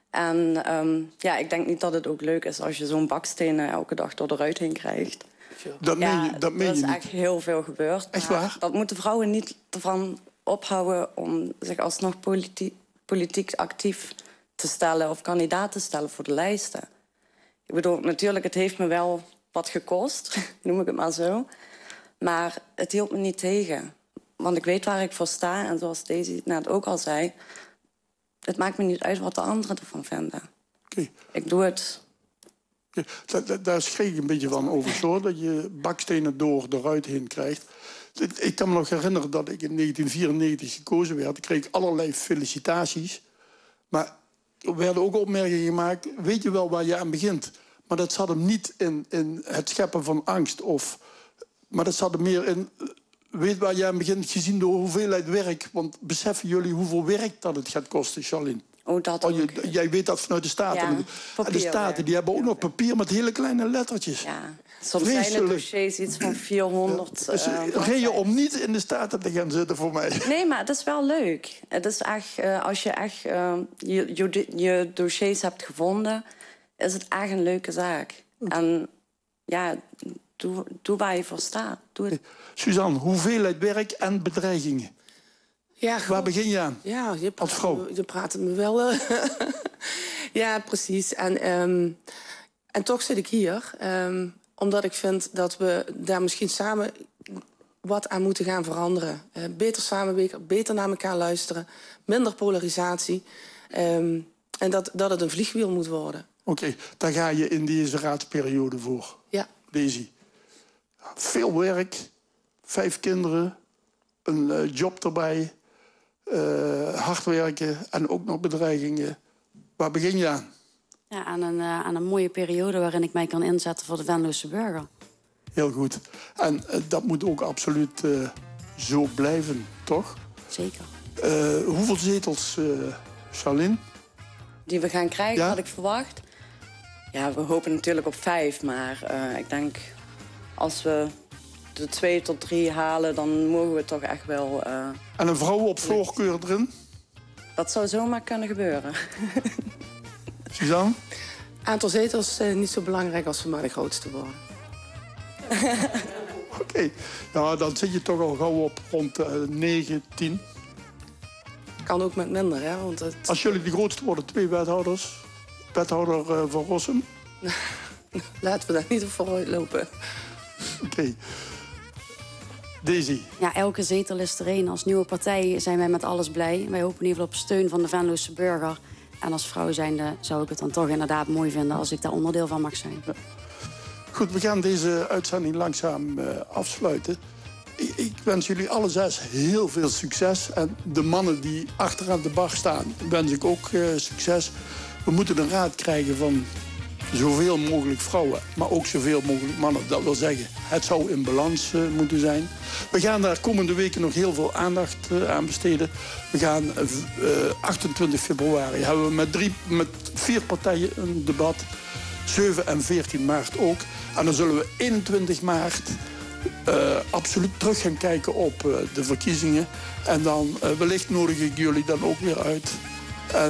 En um, ja, ik denk niet dat het ook leuk is als je zo'n bakstenen elke dag door de ruit heen krijgt. Dat ja, meen je, dat meen er is je niet. echt heel veel gebeurd. Echt waar? Dat moeten vrouwen niet ervan ophouden om zich alsnog politi politiek actief te stellen of kandidaat te stellen voor de lijsten. Ik bedoel, natuurlijk, het heeft me wel wat gekost, noem ik het maar zo. Maar het hield me niet tegen. Want ik weet waar ik voor sta. En zoals Daisy net ook al zei, het maakt me niet uit wat de anderen ervan vinden. Okay. Ik doe het. Ja, daar, daar schreef ik een beetje van over, hoor, dat je bakstenen door de ruit heen krijgt. Ik kan me nog herinneren dat ik in negentien vierennegentig gekozen werd. Ik kreeg allerlei felicitaties. Maar er werden ook opmerkingen gemaakt. Weet je wel waar je aan begint? Maar dat zat hem niet in, in het scheppen van angst. Of, maar dat zat er meer in... Weet waar je aan begint, gezien de hoeveelheid werk. Want beseffen jullie hoeveel werk dat het gaat kosten, Charlene? Oh, dat oh, je, jij weet dat vanuit de Staten. Ja, en de Staten die hebben ook nog papier met hele kleine lettertjes. Ja, soms zijn de dossiers iets van vierhonderd. Ja, dus, uh, Reden je om niet in de Staten te gaan zitten voor mij. Nee, maar het is wel leuk. Het is echt, uh, als je echt uh, je, je, je dossiers hebt gevonden, is het echt een leuke zaak. Hm. En ja, doe, doe waar je voor staat. Doe het. Suzanne, hoeveelheid werk en bedreigingen? Ja, waar begin je aan? Ja, je praat, als vrouw? Je praat me wel. Uh, ja, precies. En, um, en toch zit ik hier. Um, omdat ik vind dat we daar misschien samen wat aan moeten gaan veranderen. Uh, beter samenwerken, beter naar elkaar luisteren. Minder polarisatie. Um, en dat, dat het een vliegwiel moet worden. Oké, okay, daar ga je in deze raadsperiode voor. Ja. Daisy. Veel werk, vijf kinderen, een uh, job erbij, uh, hard werken en ook nog bedreigingen. Waar begin je aan? Ja, aan een, uh, aan een mooie periode waarin ik mij kan inzetten voor de Venlose burger. Heel goed. En uh, dat moet ook absoluut uh, zo blijven, toch? Zeker. Uh, hoeveel zetels, uh, Charlene? Die we gaan krijgen, ja? had ik verwacht. Ja, we hopen natuurlijk op vijf, maar uh, ik denk als we de twee tot drie halen, dan mogen we toch echt wel... Uh, en een vrouw op voorkeur erin? Dat zou zomaar kunnen gebeuren. Suzanne? Aantal zetels uh, niet zo belangrijk als we maar de grootste worden. Oké, okay. Ja, dan zit je toch al gauw op rond uh, negen, tien. Kan ook met minder, hè? Want het... Als jullie de grootste worden, twee wethouders. Wethouder uh, van Rossum. Laten we daar niet op vooruit lopen. Oké. Okay. Daisy. Ja, elke zetel is er één. Als nieuwe partij zijn wij met alles blij. Wij hopen in ieder geval op steun van de Venlose burger. En als vrouw zijnde zou ik het dan toch inderdaad mooi vinden als ik daar onderdeel van mag zijn. Ja. Goed, we gaan deze uitzending langzaam uh, afsluiten. Ik, ik wens jullie alle zes heel veel succes. En de mannen die achteraan de bar staan, wens ik ook uh, succes. We moeten een raad krijgen van zoveel mogelijk vrouwen, maar ook zoveel mogelijk mannen. Dat wil zeggen, het zou in balans uh, moeten zijn. We gaan daar komende weken nog heel veel aandacht uh, aan besteden. We gaan uh, achtentwintig februari hebben we met, drie, met vier partijen een debat. zeven en veertien maart ook. En dan zullen we eenentwintig maart uh, absoluut terug gaan kijken op uh, de verkiezingen. En dan uh, wellicht nodig ik jullie dan ook weer uit